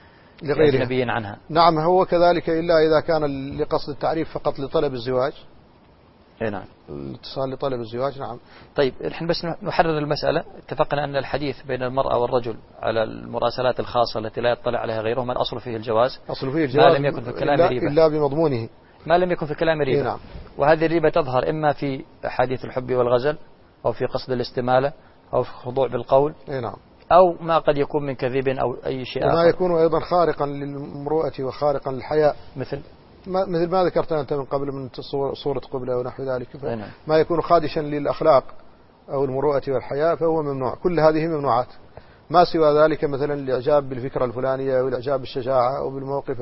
لأجنبي عنها؟ نعم، هو كذلك إلا إذا كان لقصد التعريف فقط لطلب الزواج. نعم، الاتصال لطلب الزواج. نعم. طيب، الحين بس نحرر المسألة. اتفقنا أن الحديث بين المرأة والرجل على المراسلات الخاصة التي لا يطلع عليها غيرهم الأصل فيه الجواز. ما لم يكن في الكلام ريبة إلا بمضمونه. ما لم يكن في الكلام ريبة. نعم. وهذه الريبة تظهر إما في أحاديث الحب والغزل أو في قصد الاستمالة أو في الخضوع بالقول. نعم. أو ما قد يكون من كذب أو أي شيء آخر. وما يكون أيضا خارقا للمروءة وخارقا للحياء، مثل ما ذكرت أنت من قبل من صورة قبلة ونحو ذلك. ما يكون خادشا للأخلاق أو المروءة والحياء فهو ممنوع. كل هذه ممنوعات. ما سوى ذلك مثلا الإعجاب بالفكرة الفلانية أو الإعجاب بالشجاعة أو بالموقف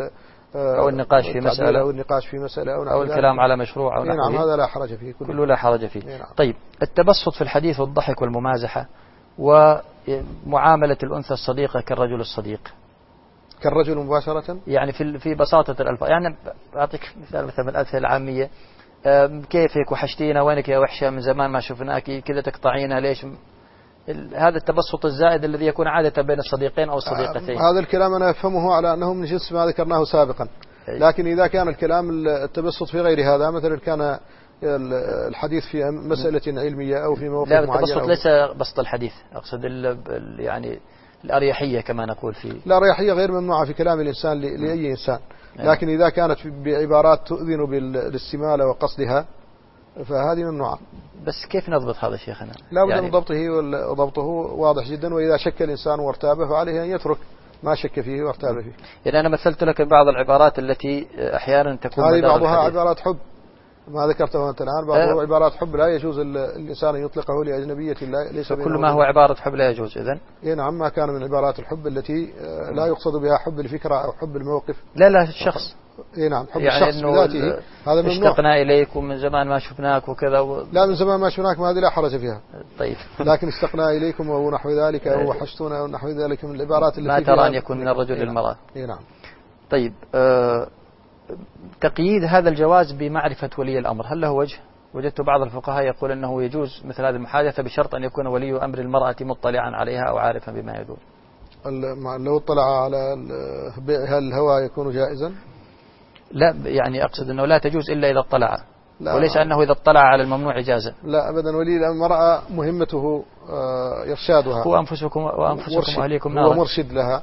أو النقاش في مسألة أو الكلام على مشروع أو نحوه. نعم، هذا لا حرج فيه. كله لا حرج فيه. نعم. طيب، التبسط في الحديث والضحك والممازحة ومعاملة الأنثى الصديقة كالرجل الصديق. كالرجل مباشرة، يعني في بساطة الألفاظ. يعني أعطيك مثال من الأمثلة العامية. كيفك وحشتينا، وينك يا وحشة، من زمان ما شفناك، كذا تقطعينا ليش؟ هذا التبسط الزائد الذي يكون عادة بين الصديقين أو الصديقتين. هذا الكلام أنا أفهمه على أنه من جنس ما ذكرناه سابقا. لكن إذا كان الكلام التبسط في غير هذا، مثلا كان الحديث في مسألة علمية أو في موقف معين. لا، التبسط ليس بسط الحديث، أقصد يعني الأريحية كما نقول فيه. الأريحية غير ممنوعة في كلام الإنسان لأي إنسان، لكن إذا كانت بعبارات تؤذن بالاستمالة وقصدها فهذه ممنوعة. بس كيف نضبط هذا شيخنا؟ لا بد من ضبطه، وضبطه واضح جدا. وإذا شك الإنسان وارتابه فعليه أن يترك ما شك فيه وارتاب فيه. يعني أنا مثلت لك بعض العبارات التي أحيانا تكون هذه بعضها عبارات حب ما ذكرته أنت الآن بعض عبارات حب لا يجوز الإنسان أن يطلقه لأجنبية ليس كل ما هو عبارة حب لا يجوز إذن. نعم، ما كان من عبارات الحب التي لا يقصد بها حب الفكرة أو حب الموقف. لا الشخص. نعم، حب يعني الشخص بذاته هذا ممنوع. اشتقنا إليك ومن زمان ما شفناك وكذا لا، من زمان ما شفناك ما هذه لا حرج فيها. طيب. لكن اشتقنا إليكم ونحو ذلك أو وحشتونا ونحو ذلك من العبارات التي ما ترى أن يكون من الرجل للمرأة. نعم. طيب، تقييد هذا الجواز بمعرفة ولي الأمر هل له وجه؟ وجدت بعض الفقهاء يقول أنه يجوز مثل هذه المحادثة بشرط أن يكون ولي أمر المرأة مطلعا عليها أو عارفا بما يدور. لو اطلع على هل الهوى يكون جائزا؟ لا، يعني أقصد أنه لا تجوز إلا إذا اطلع، وليس أنه إذا اطلع على الممنوع جازا. لا أبدا، ولي المرأة مهمته إرشادها، هو أنفسكم وأهليكم نارا، هو مرشد لها،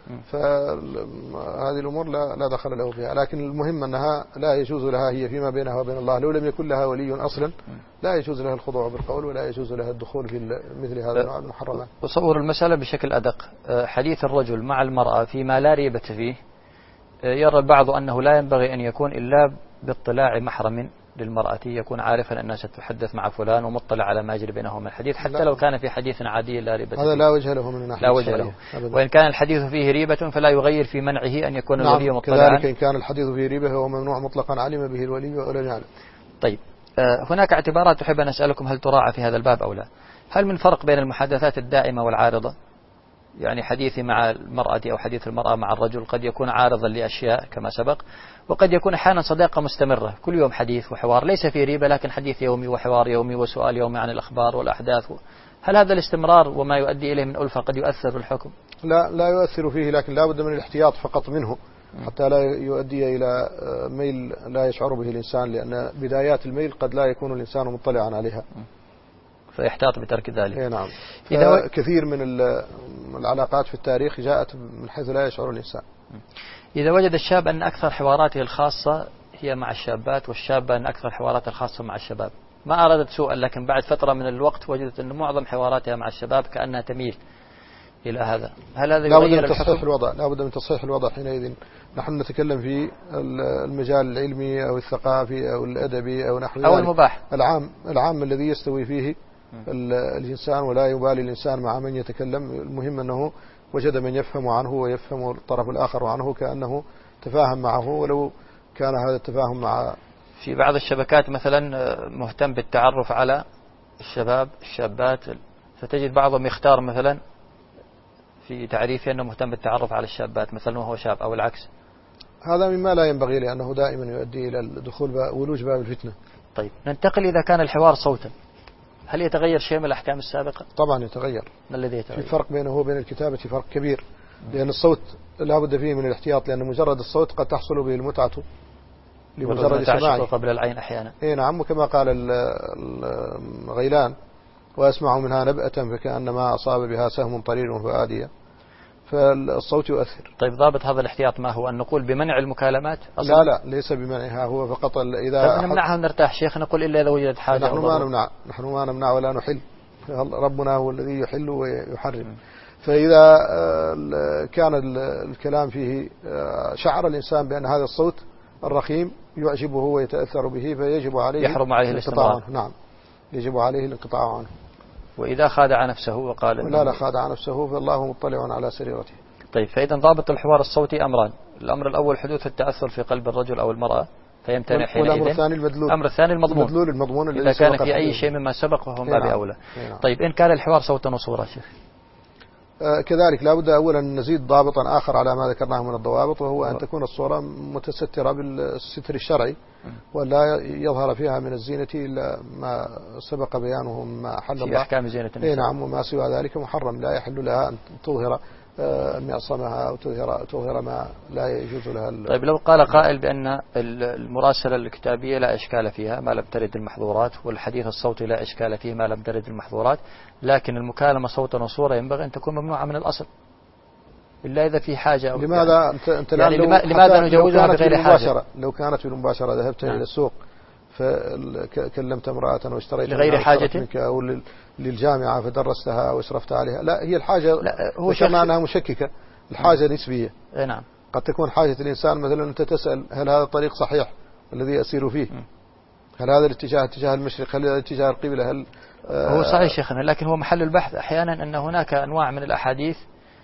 فهذه الأمور لا دخل له فيها. لكن المهم أنها لا يجوز لها هي فيما بينها وبين الله، لو لم يكن لها ولي أصلا لا يجوز لها الخضوع بالقول ولا يجوز لها الدخول في مثل هذا النوع من المحرمات. أصور المسألة بشكل أدق. حديث الرجل مع المرأة فيما لا ريبة فيه، يرى البعض أنه لا ينبغي أن يكون إلا باطلاع محرم للمرأة، يكون عارفا أنها ستتحدث مع فلان ومطلع على ما يجري بينهم من الحديث، حتى لو كان في حديث عادي لا ريبة فيه. هذا لا وجه له من الناحية لا وجه له. وإن كان الحديث فيه ريبة فلا يغير في منعه أن يكون الولي مطلعا. كذلك إن كان الحديث فيه ريبة هو ممنوع مطلقا علم به الولي ولم يعلم. طيب، هناك اعتبارات أحب أن أسألكم هل تراعى في هذا الباب أو لا. هل من فرق بين المحادثات الدائمة والعارضة؟ يعني حديثي مع المرأة أو حديث المرأة مع الرجل قد يكون عارضا لأشياء كما سبق، وقد يكون أحيانا صداقة مستمرة كل يوم حديث وحوار ليس فيه ريبة، لكن حديث يومي وحوار يومي وسؤال يومي عن الأخبار والأحداث. هل هذا الاستمرار وما يؤدي إليه من ألفة قد يؤثر في الحكم؟ لا يؤثر فيه، لكن لا بد من الاحتياط فقط منه حتى لا يؤدي إلى ميل لا يشعر به الإنسان، لأن بدايات الميل قد لا يكون الإنسان مطلعا عليها، فيحتاط بترك ذلك. نعم. كثير من العلاقات في التاريخ جاءت من حيث لا يشعر الإنسان. إذا وجد الشاب أن أكثر حواراته الخاصة هي مع الشابات، والشابة أن أكثر حواراتها الخاصة مع الشباب، ما أرادت سوءا، لكن بعد فترة من الوقت وجدت أن معظم حواراتها مع الشباب كأنها تميل إلى هذا، هل هذا يغير تصحيح الوضع؟ لا بد من تصحيح الوضع. حينئذ نحن نتكلم في المجال العلمي أو الثقافي أو الأدبي أو نحو ذلك، أو المباح العام الذي يستوي فيه الإنسان ولا يبالي الإنسان مع من يتكلم. المهم أنه وجد من يفهم عنه ويفهم الطرف الآخر عنه كأنه تفاهم معه، ولو كان هذا التفاهم مع في بعض الشبكات مثلا مهتم بالتعرف على الشابات، فتجد بعضهم يختار مثلا في تعريفه أنه مهتم بالتعرف على الشابات مثلا وهو شاب، أو العكس. هذا مما لا ينبغي، لأنه دائما يؤدي إلى الدخول ولوج باب الفتنة. طيب، ننتقل إذا كان الحوار صوتا، هل يتغير شيء من الأحكام السابقة؟ طبعا يتغير. ما الذي يتغير؟ في فرق بينه وبين الكتابة، فرق كبير، لأن الصوت لا بد فيه من الاحتياط، لأن مجرد الصوت قد تحصل به المتعة لمجرد سماعه قبل العين أحيانا. نعم، وكما قال الغيلان: وأسمع منها نبأة فكأنما أصاب بها سهم طرير فآدية. فالصوت يؤثر. طيب، ضابط هذا الاحتياط ما هو؟ أن نقول بمنع المكالمات؟ لا ليس بمنعها، هو فقط إذا نمنعها ونرتاح شيخ، نقول إلا إذا وجدت حاجة. نحن ما نمنع ولا نحل، ربنا هو الذي يحل ويحرم. فإذا كان الكلام فيه شعر الإنسان بأن هذا الصوت الرخيم يعجبه ويتأثر به، فيجب عليه يحرم عليه الاستمرار. نعم، يجب عليه الانقطاع عنه. وإذا خادع نفسه وقال لا خادع نفسه فالله مطلع على سريرته. طيب، فإذا ضابط الحوار الصوتي أمران: الأمر الأول حدوث التأثر في قلب الرجل أو المرأة فيمتنع حينئذ، والأمر الثاني المدلول. الأمر الثاني المضمون إذا كان في أي شيء مما سبق وهو ما بأولى. طيب، إن كان الحوار صوتا وصورة شيخ؟ كذلك لا بد أولا نزيد ضابطا آخر على ما ذكرناه من الضوابط، وهو أن تكون الصورة متسترة بالستر الشرعي، ولا يظهر فيها من الزينة إلا ما سبق بيانه ما حل الله في أحكام زينة النساء. نعم، وما سوى ذلك محرم، لا يحل لها أن تظهر معصمها أو تظهر ما لا يجوز لها. طيب، لو قال قائل بأن المراسلة الكتابية لا إشكال فيها ما لم ترد المحظورات، والحديث الصوتي لا إشكال فيه ما لم ترد المحظورات، لكن المكالمة صوتا وصورة ينبغي أن تكون ممنوعة من الأصل إلا إذا في حاجة. أو لماذا أنت يعني لماذا نجوزها بغير حاجة؟ لو كانت في المباشرة ذهبت إلى السوق فكلمت امرأة واشتريت لغير حاجة منك، أو للجامعة فدرستها أو اشرفت عليها، لا، هي الحاجة كما أنها مشككة، الحاجة نسبية. نعم، قد تكون حاجة الإنسان مثلا أنت تسأل: هل هذا الطريق صحيح الذي أسير فيه؟ هل هذا الاتجاه اتجاه المشرق؟ هل هذا اتجاه القبلة؟ هل هو صحيح شيخنا، لكن هو محل البحث أحيانا أن هناك أنواع من الأحاديث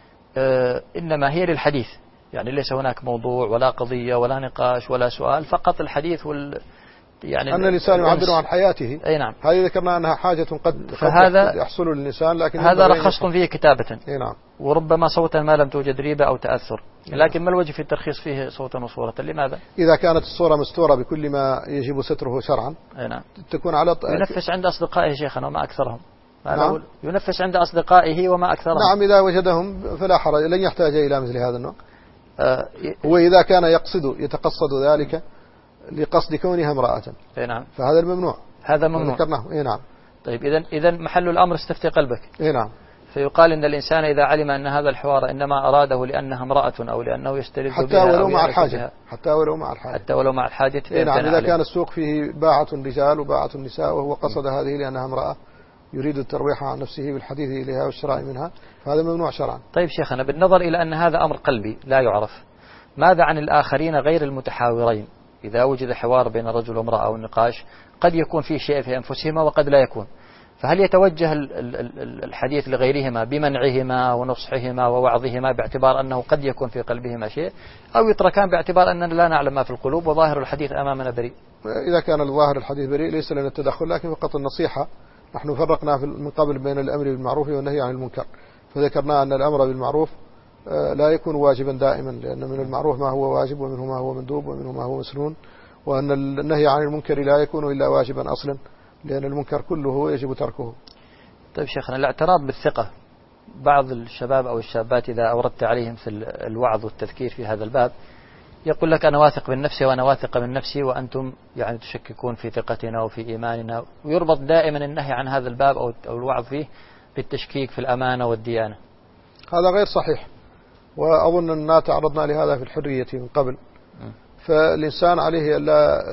إنما هي للحديث، يعني ليس هناك موضوع ولا قضية ولا نقاش ولا سؤال، فقط الحديث يعني أن الإنسان يعبر عن حياته. أي نعم. هذه ذكرنا أنها حاجة قد يحصل للإنسان، لكن هذا رخصتم فيه كتابة. أي نعم. وربما صوتا ما لم توجد ريبة أو تأثر، لكن ما الوجه في الترخيص فيه صوتا وصورة؟ لماذا؟ إذا كانت الصورة مستورة بكل ما يجب ستره شرعا. أي نعم. تكون على ينفس عند أصدقائه شيخنا وما أكثرهم. نعم. ينفس عند أصدقائه وما أكثرهم. نعم، إذا وجدهم فلا حرج، لن يحتاج إلى مثل هذا النوع. وإذا كان يتقصد ذلك لقصد كونها امرأة. اي نعم. فهذا الممنوع. هذا ممنوع. ذكرناه. اي نعم. طيب إذا محل الأمر استفتي قلبك. اي نعم. فيقال إن الإنسان إذا علم أن هذا الحوار إنما أراده لأنها امرأة أو لأنه يسترد بها حتى ولو مع الحاجة. حتى ولو مع الحاجة. اي نعم. إذا كان السوق فيه باعة رجال وباعة نساء وهو قصد هذه لأنها امرأة يريد الترويح عن نفسه بالحديث إليها والشراء منها، فهذا ممنوع شرعا. طيب شيخنا، بالنظر إلى أن هذا أمر قلبي لا يعرف، ماذا عن الآخرين غير المتحاورين؟ إذا وجد حوار بين رجل وامرأة أو نقاش قد يكون فيه شيء في أنفسهما وقد لا يكون، فهل يتوجه الحديث لغيرهما بمنعهما ونصحهما ووعظهما باعتبار أنه قد يكون في قلبهما شيء، أو يتركان باعتبار أننا لا نعلم ما في القلوب وظاهر الحديث أمامنا بريء؟ إذا كان الظاهر الحديث بريء ليس لنا التدخل، لكن فقط النصيحة. نحن فرقنا من قبل بين الأمر بالمعروف والنهي عن المنكر، فذكرنا أن الأمر بالمعروف لا يكون واجبا دائما، لأن من المعروف ما هو واجب ومنه ما هو مندوب ومنه ما هو مسنون، وأن النهي عن المنكر لا يكون إلا واجبا أصلا، لأن المنكر كله يجب تركه. طيب شيخنا، الاعتراض بالثقة، بعض الشباب أو الشابات إذا أوردت عليهم في الوعظ والتذكير في هذا الباب يقول لك أنا واثق من نفسي وأنا واثق من نفسي وأنتم يعني تشككون في ثقتنا وفي إيماننا، ويربط دائما النهي عن هذا الباب أو الوعظ فيه بالتشكيك في الأمانة والديانة. هذا غير صحيح، وأظن أننا تعرضنا لهذا في الحرية من قبل. فالإنسان عليه ألا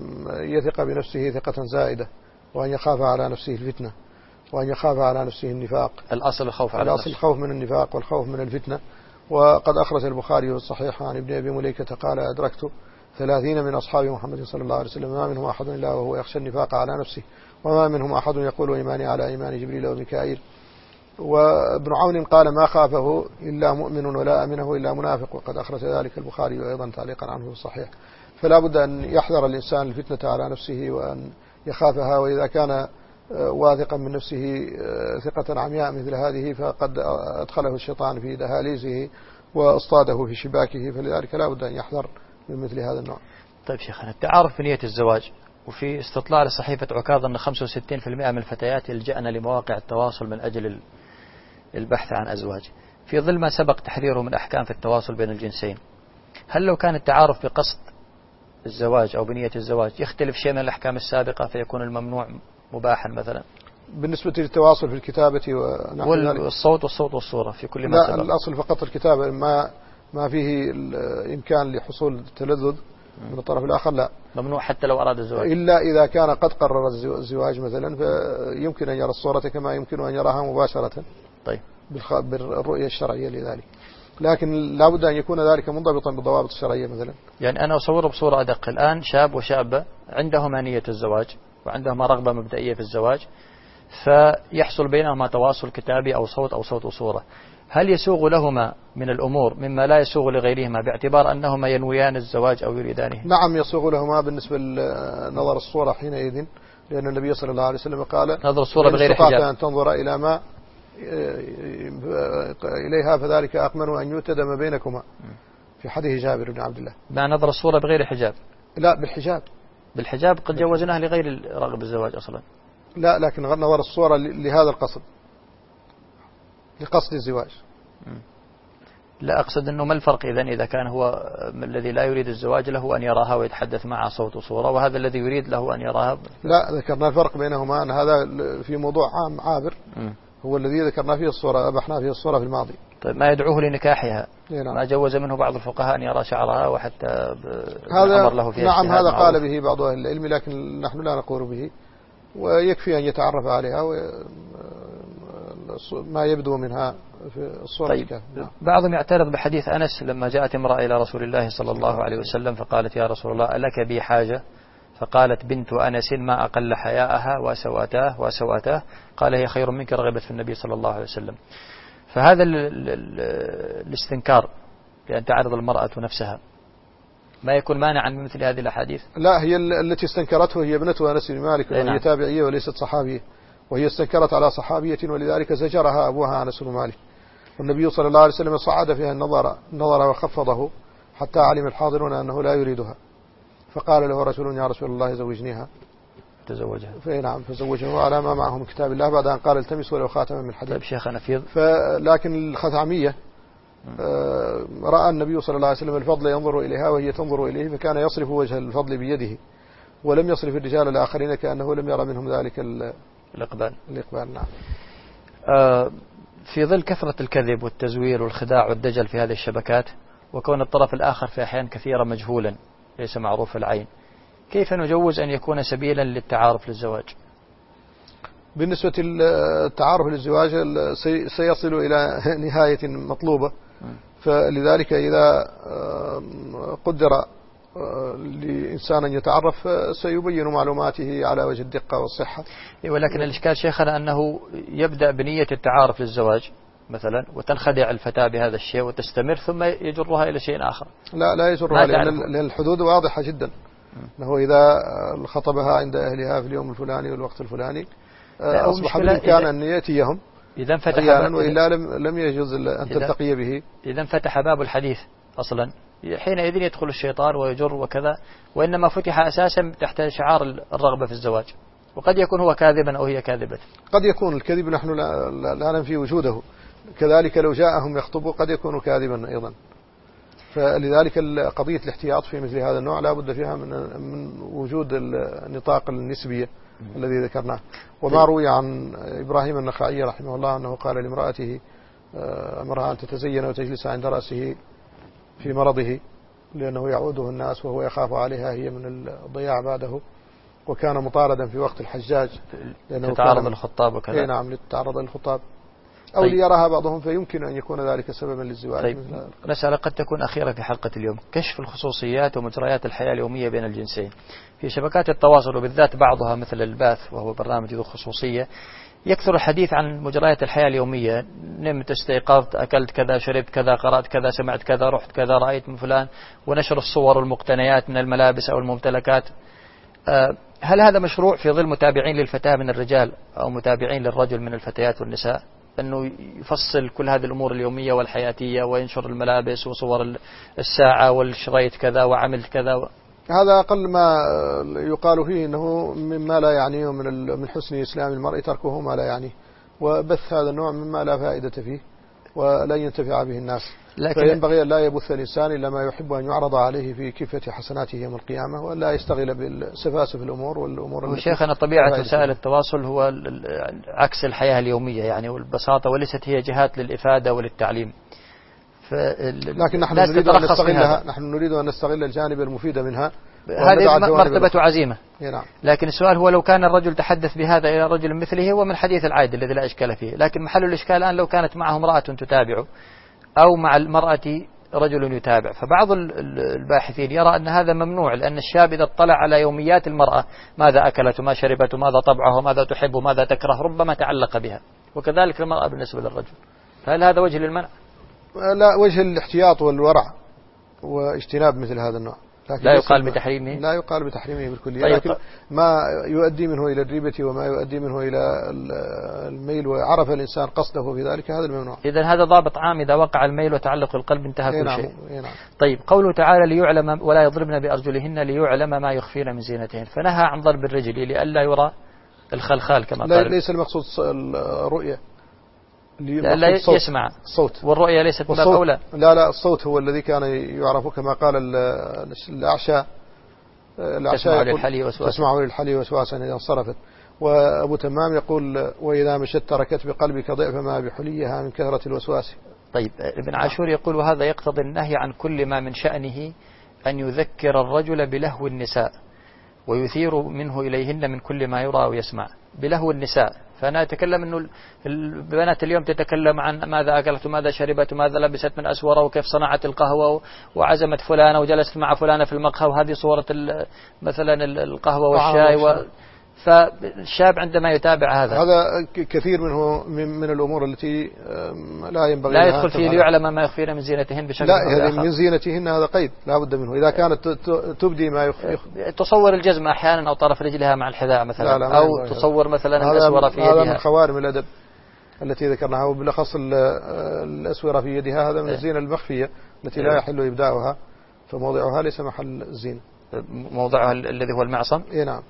يثق بنفسه ثقة زائدة، وأن يخاف على نفسه الفتنة، وأن يخاف على نفسه النفاق. الأصل الخوف على الأصل الخوف من النفاق والخوف من الفتنة. وقد أخرج البخاري في الصحيح عن ابن أبي مليكة قال أدركت 30 من أصحاب محمد صلى الله عليه وسلم ما منهم أحد إلا وهو يخشى النفاق على نفسه، وما منهم أحد يقول إيماني على إيمان جبريل وميكائيل. وابن عون قال ما خافه إلا مؤمن ولا أمنه إلا منافق، وقد أخرج ذلك البخاري أيضا تعليقا عنه في الصحيح. فلا بد أن يحذر الإنسان الفتنة على نفسه وأن يخافها، وإذا كان واثقا من نفسه ثقة عمياء مثل هذه فقد أدخله الشيطان في دهاليزه واصطاده في شباكه، فلذلك لا بد أن يحذر من مثل هذا النوع. طيب شيخنا، التعارف بنية الزواج، وفي استطلاع لصحيفة عكاظ أن 65% من الفتيات يلجأن لمواقع التواصل من أجل البحث عن أزواج، في ظل ما سبق تحذيره من أحكام في التواصل بين الجنسين. هل لو كان التعارف بقصد الزواج أو بنية الزواج يختلف شيء من الأحكام السابقة فيكون الممنوع مباحا مثلا؟ بالنسبة للتواصل في الكتابة والصوت والصورة في كل ما لا سبق؟ الأصل فقط الكتابة، ما فيه الإمكان لحصول التلذذ من الطرف الآخر لا ممنوع حتى لو أراد الزواج، إلا إذا كان قد قرر الزواج مثلا، فيمكن أن يرى الصورة كما يمكن أن يراها مباشرة. طيب بالرؤية الشرعية لذلك، لكن لا بد أن يكون ذلك منضبطا بالضوابط الشرعية مثلا. يعني أنا أصور بصورة أدق الآن شاب وشابة عندهما نية الزواج وعندهما رغبة مبدئية في الزواج، فيحصل بينهما تواصل كتابي أو صوت وصورة، هل يسوغ لهما من الأمور مما لا يسوغ لغيرهما باعتبار أنهما ينويان الزواج أو يريدانه؟ نعم يسوغ لهما بالنسبة لنظر الصورة حينئذ، لأن النبي صلى الله عليه وسلم قال نظر الصورة بغير حجاب، أن تنظر إلى ما إليها فذلك أقمن أن يوتد ما بينكما، في حديث جابر بن عبد الله. مع نظر الصورة بغير حجاب؟ لا بالحجاب. بالحجاب قد جوزناه لغير رغب الزواج أصلا. لا لكن نظر الصورة لهذا القصد، لقصد الزواج. لا أقصد أنه ما الفرق إذا كان هو الذي لا يريد الزواج له أن يراها ويتحدث معها صوت وصورة، وهذا الذي يريد له أن يراها؟ لا ذكرنا الفرق بينهما، أن هذا في موضوع عام عابر هو الذي ذكرنا فيه الصورة، أبحنا فيه الصورة في الماضي. طيب ما يدعوه لنكاحها؟ نعم. ما جوز منه بعض الفقهاء أن يرى شعرها وحتى هذا أمر له فيها. نعم هذا قال به بعض أهل العلم، لكن نحن لا نقول به، ويكفي أن يتعرف عليها ما يبدو منها في الصورة. طيب بعضهم يعترض بحديث أنس لما جاءت امرأة إلى رسول الله صلى الله عليه وسلم فقالت يا رسول الله ألك بي حاجة؟ فقالت بنت أنس ما أقل حياءها وسواتاه قال هي خير منك رغبت في النبي صلى الله عليه وسلم. فهذا الاستنكار بأن تعرض المرأة نفسها ما يكون مانعا من مثل هذه الأحاديث؟ لا، هي التي استنكرته هي ابنة أنس بن مالك، وهي تابعية وليست صحابية، وهي استنكرت على صحابية ولذلك زجرها أبوها أنس بن مالك. والنبي صلى الله عليه وسلم صعد فيها النظر وخفضه حتى علم الحاضرون أنه لا يريدها، فقال له رجل يا رسول الله زوجنيها، تزوجها. نعم فزوجه على ما معه من كتاب الله بعد أن قال التمس ولو خاتما من حديد. طيب شيخنا لكن الخثعمية رأى النبي صلى الله عليه وسلم الفضل ينظر إليها وهي تنظر إليه، فكان يصرف وجه الفضل بيده ولم يصرف الرجال الآخرين كأنه لم يرى منهم ذلك الإقبال. نعم. في ظل كثرة الكذب والتزوير والخداع والدجل في هذه الشبكات، وكون الطرف الآخر في أحيان كثيرة مجهولا ليس معروف العين، كيف نجوز أن يكون سبيلا للتعارف للزواج؟ بالنسبة للتعارف للزواج سيصل إلى نهاية مطلوبة، فلذلك إذا قدر لإنسان أن يتعرف سيبين معلوماته على وجه الدقة والصحة. ولكن الإشكال شيخنا أنه يبدأ بنية التعارف للزواج مثلا وتنخدع الفتاة بهذا الشيء وتستمر ثم يجرها إلى شيء آخر. لا يجرها، لأن الحدود واضحة جدا، أنه إذا خطبها عند أهلها في اليوم الفلاني والوقت الفلاني أصبح بالإمكان أن يأتيهم إذا فتح أحيانا، وإلا لم يجوز أن تلتقي به. إذا فتح باب الحديث أصلا حينئذ يدخل الشيطان ويجر وكذا، وإنما فتح أساسا تحت شعار الرغبة في الزواج، وقد يكون هو كاذبا أو هي كاذبة. قد يكون الكذب نحن لا ننفي وجوده، كذلك لو جاءهم يخطبوا قد يكون كاذبا أيضا. فلذلك قضية الاحتياط في مثل هذا النوع لا بد فيها من وجود النطاق النسبية الذي ذكرناه. وما روي عن إبراهيم النخعي رحمه الله أنه قال لامرأته أمرها أن تتزين وتجلس عند رأسه في مرضه لأنه يعوده الناس وهو يخاف عليها هي من الضياع بعده، وكان مطاردا في وقت الحجاج لأنه تتعرض للخطاب وكذا. نعم، لتتعرض للخطاب أو ليراها بعضهم، فيمكن أن يكون ذلك سببا للزواج. طيب مسألة قد تكون أخيرة في حلقة اليوم، كشف الخصوصيات ومجريات الحياة اليومية بين الجنسين في شبكات التواصل، وبالذات بعضها مثل الباث وهو برنامج ذو خصوصية، يكثر الحديث عن مجريات الحياة اليومية، نمت استيقظت أكلت كذا شربت كذا قرأت كذا سمعت كذا رحت كذا رأيت من فلان، ونشر الصور والمقتنيات من الملابس أو الممتلكات. هل هذا مشروع في ظل متابعين للفتاة من الرجال أو متابعين للرجل من الفتيات والنساء، أنه يفصل كل هذه الأمور اليومية والحياتية وينشر الملابس وصور الساعة والشريط كذا وعملت كذا هذا أقل ما يقال فيه أنه مما لا يعنيه، من حسن إسلام المرء تركه ما لا يعنيه، وبث هذا النوع مما لا فائدة فيه ولا ينتفع به الناس. فينبغي أن لا يبث الإنسان إلا ما يحب أن يعرض عليه في كفة حسناته يوم القيامة، ولا يشتغل بالسفاسف الأمور والأمور. وشيخنا طبيعة وسائل التواصل هو عكس الحياة اليومية يعني والبساطة، وليست هي جهات للإفادة وللتعليم. لكن نحن نريد أن نستغل الجانب المفيد منها، هذه مرتبة عزيمة. نعم. لكن السؤال هو لو كان الرجل تحدث بهذا إلى رجل مثله هو من حديث العادي الذي لا إشكال فيه، لكن محل الإشكال الآن لو كانت معه امرأة تتابع أو مع المرأة رجل يتابع، فبعض الباحثين يرى أن هذا ممنوع، لأن الشاب إذا اطلع على يوميات المرأة ماذا أكلت وما شربت وماذا طبعه وماذا تحب وماذا تكره ربما تعلق بها، وكذلك المرأة بالنسبة للرجل. هل هذا وجه للمنع؟ لا، وجه الاحتياط والورع واجتناب مثل هذا النوع. لا يقال بتحريمه؟ لا يقال بتحريمه بالكلية. طيب. لكن ما يؤدي منه إلى الريبة وما يؤدي منه إلى الميل وعرف الإنسان قصده في ذلك هذا الممنوع. إذن هذا ضابط عام، إذا وقع الميل وتعلق القلب انتهى كل شيء. نعم. طيب قوله تعالى ليعلم ولا يضربن بأرجلهن ليعلم ما يخفين من زينتهن، فنهى عن ضرب الرجل لئلا يرى الخلخال كما قال. ليس المقصود الرؤية، لا يسمع الصوت، والرؤية ليست من أولى. لا الصوت هو الذي كان يعرف كما قال الأعشى تسمع للحلي وسواسا إذا انصرفت. وأبو تمام يقول وإذا مشت تركت بقلبك ضعف ما بحليها من كثرة الوسواس. طيب ابن عاشور يقول وهذا يقتضي النهي عن كل ما من شأنه أن يذكر الرجل بلهو النساء ويثير منه إليهن من كل ما يرى ويسمع. بلهو النساء فأنا أتكلم أنه البنات اليوم تتكلم عن ماذا أكلت وماذا شربت وماذا لبست من أسورة وكيف صنعت القهوة وعزمت فلانة وجلست مع فلانة في المقهى، وهذه صورة مثلا القهوة والشاي فالشاب عندما يتابع هذا كثير منه من الأمور التي لا ينبغي لا يدخل فيه ليعلم ما يخفين من زينتهن بشكل لا، هذا من زينتهن هذا قيد لا بد منه إذا كانت تبدي ما تصور الجزمة أحيانا أو طرف رجلها مع الحذاء مثلا، لا أو تصور مثلا الأسورة في يدها. هذا من خوارم الأدب التي ذكرناها، وبالأخص الأسورة في يدها هذا من الزينة المخفية التي لا يحل إبداؤها، فموضعها ليس محل الزينة. موضعها الذي هو المعصم. نعم.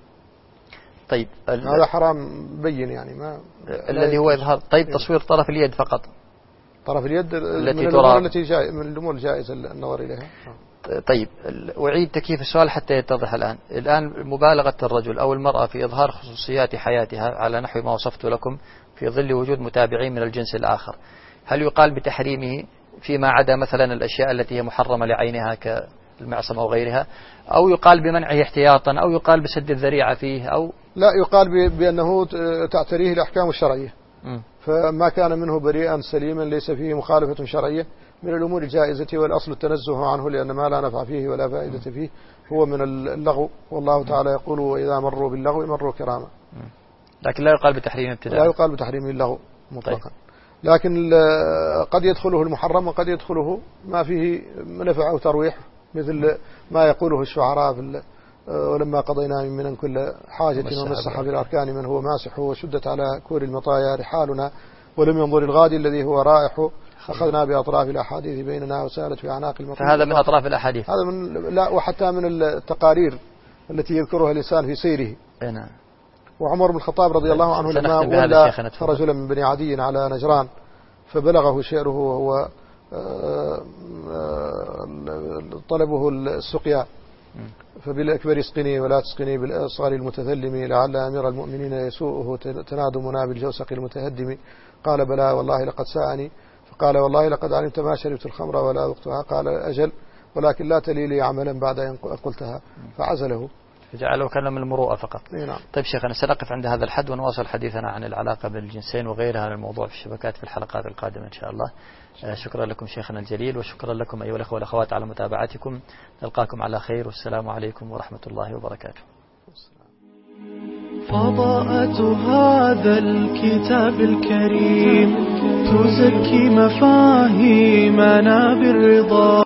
طيب هذا حرام بين يعني ما الذي هو إظهار. طيب تصوير طرف اليد فقط. طرف اليد التي من الأمور الجائزة النظر إليها. طيب أعيد تكييف السؤال حتى يتضح الآن مبالغة الرجل أو المرأة في إظهار خصوصيات حياتها على نحو ما وصفت لكم في ظل وجود متابعين من الجنس الآخر، هل يقال بتحريمه فيما عدا مثلا الأشياء التي هي محرمة لعينها كالمعصم أو غيرها، أو يقال بمنعه احتياطا، أو يقال بسد الذريعة فيه، أو لا يقال بأنه تعتريه الأحكام الشرعية، فما كان منه بريئا سليما ليس فيه مخالفة شرعية من الأمور الجائزة، والأصل التنزه عنه لأن ما لا نفع فيه ولا فائدة فيه هو من اللغو، والله تعالى يقول وإذا مروا باللغو مروا كراما. لكن لا يقال بتحريم ابتداء. لا يقال بتحريم اللغو مطلقا. طيب. لكن قد يدخله المحرم وقد يدخله ما فيه نفع أو ترويح، مثل ما يقوله الشعراء ولما قضينا من كل حاجة ومسح بالأركان من هو ماسح وشدت على كور المطايا رحالنا ولم ينظر الغادي الذي هو رائح أخذنا بأطراف الأحاديث بيننا وسالت في أعناق المطايا. فهذا من أطراف الأحاديث. هذا لا، وحتى من التقارير التي يذكرها الإنسان في سيره. نعم. وعمر بن الخطاب رضي الله عنه لما ولى رجلا من بني عدي على نجران فبلغه شعره وهو طلبه السقيا، فبالأكبر اسقني ولا تسقني بالأصغر المتثلم لعل أمير المؤمنين يسوءه تنادمنا بالجوسق المتهدم. قال بلى والله لقد ساءني، فقال والله لقد علمت ما شربت الخمر ولا ذقتها، قال أجل ولكن لا تلي لي عملا بعد أن قلتها، فعزله جعله كلام المروءة فقط. نعم. طيب شيخنا سنقف عند هذا الحد ونواصل حديثنا عن العلاقة بين الجنسين وغيرها من الموضوع في الشبكات في الحلقات القادمة إن شاء الله. شكرا لكم شيخنا الجليل، وشكرا لكم أيها الأخوة والأخوات على متابعتكم. نلقاكم على خير، والسلام عليكم ورحمة الله وبركاته. فضاءة هذا الكتاب الكريم تزكي مفاهيمنا بالرضا.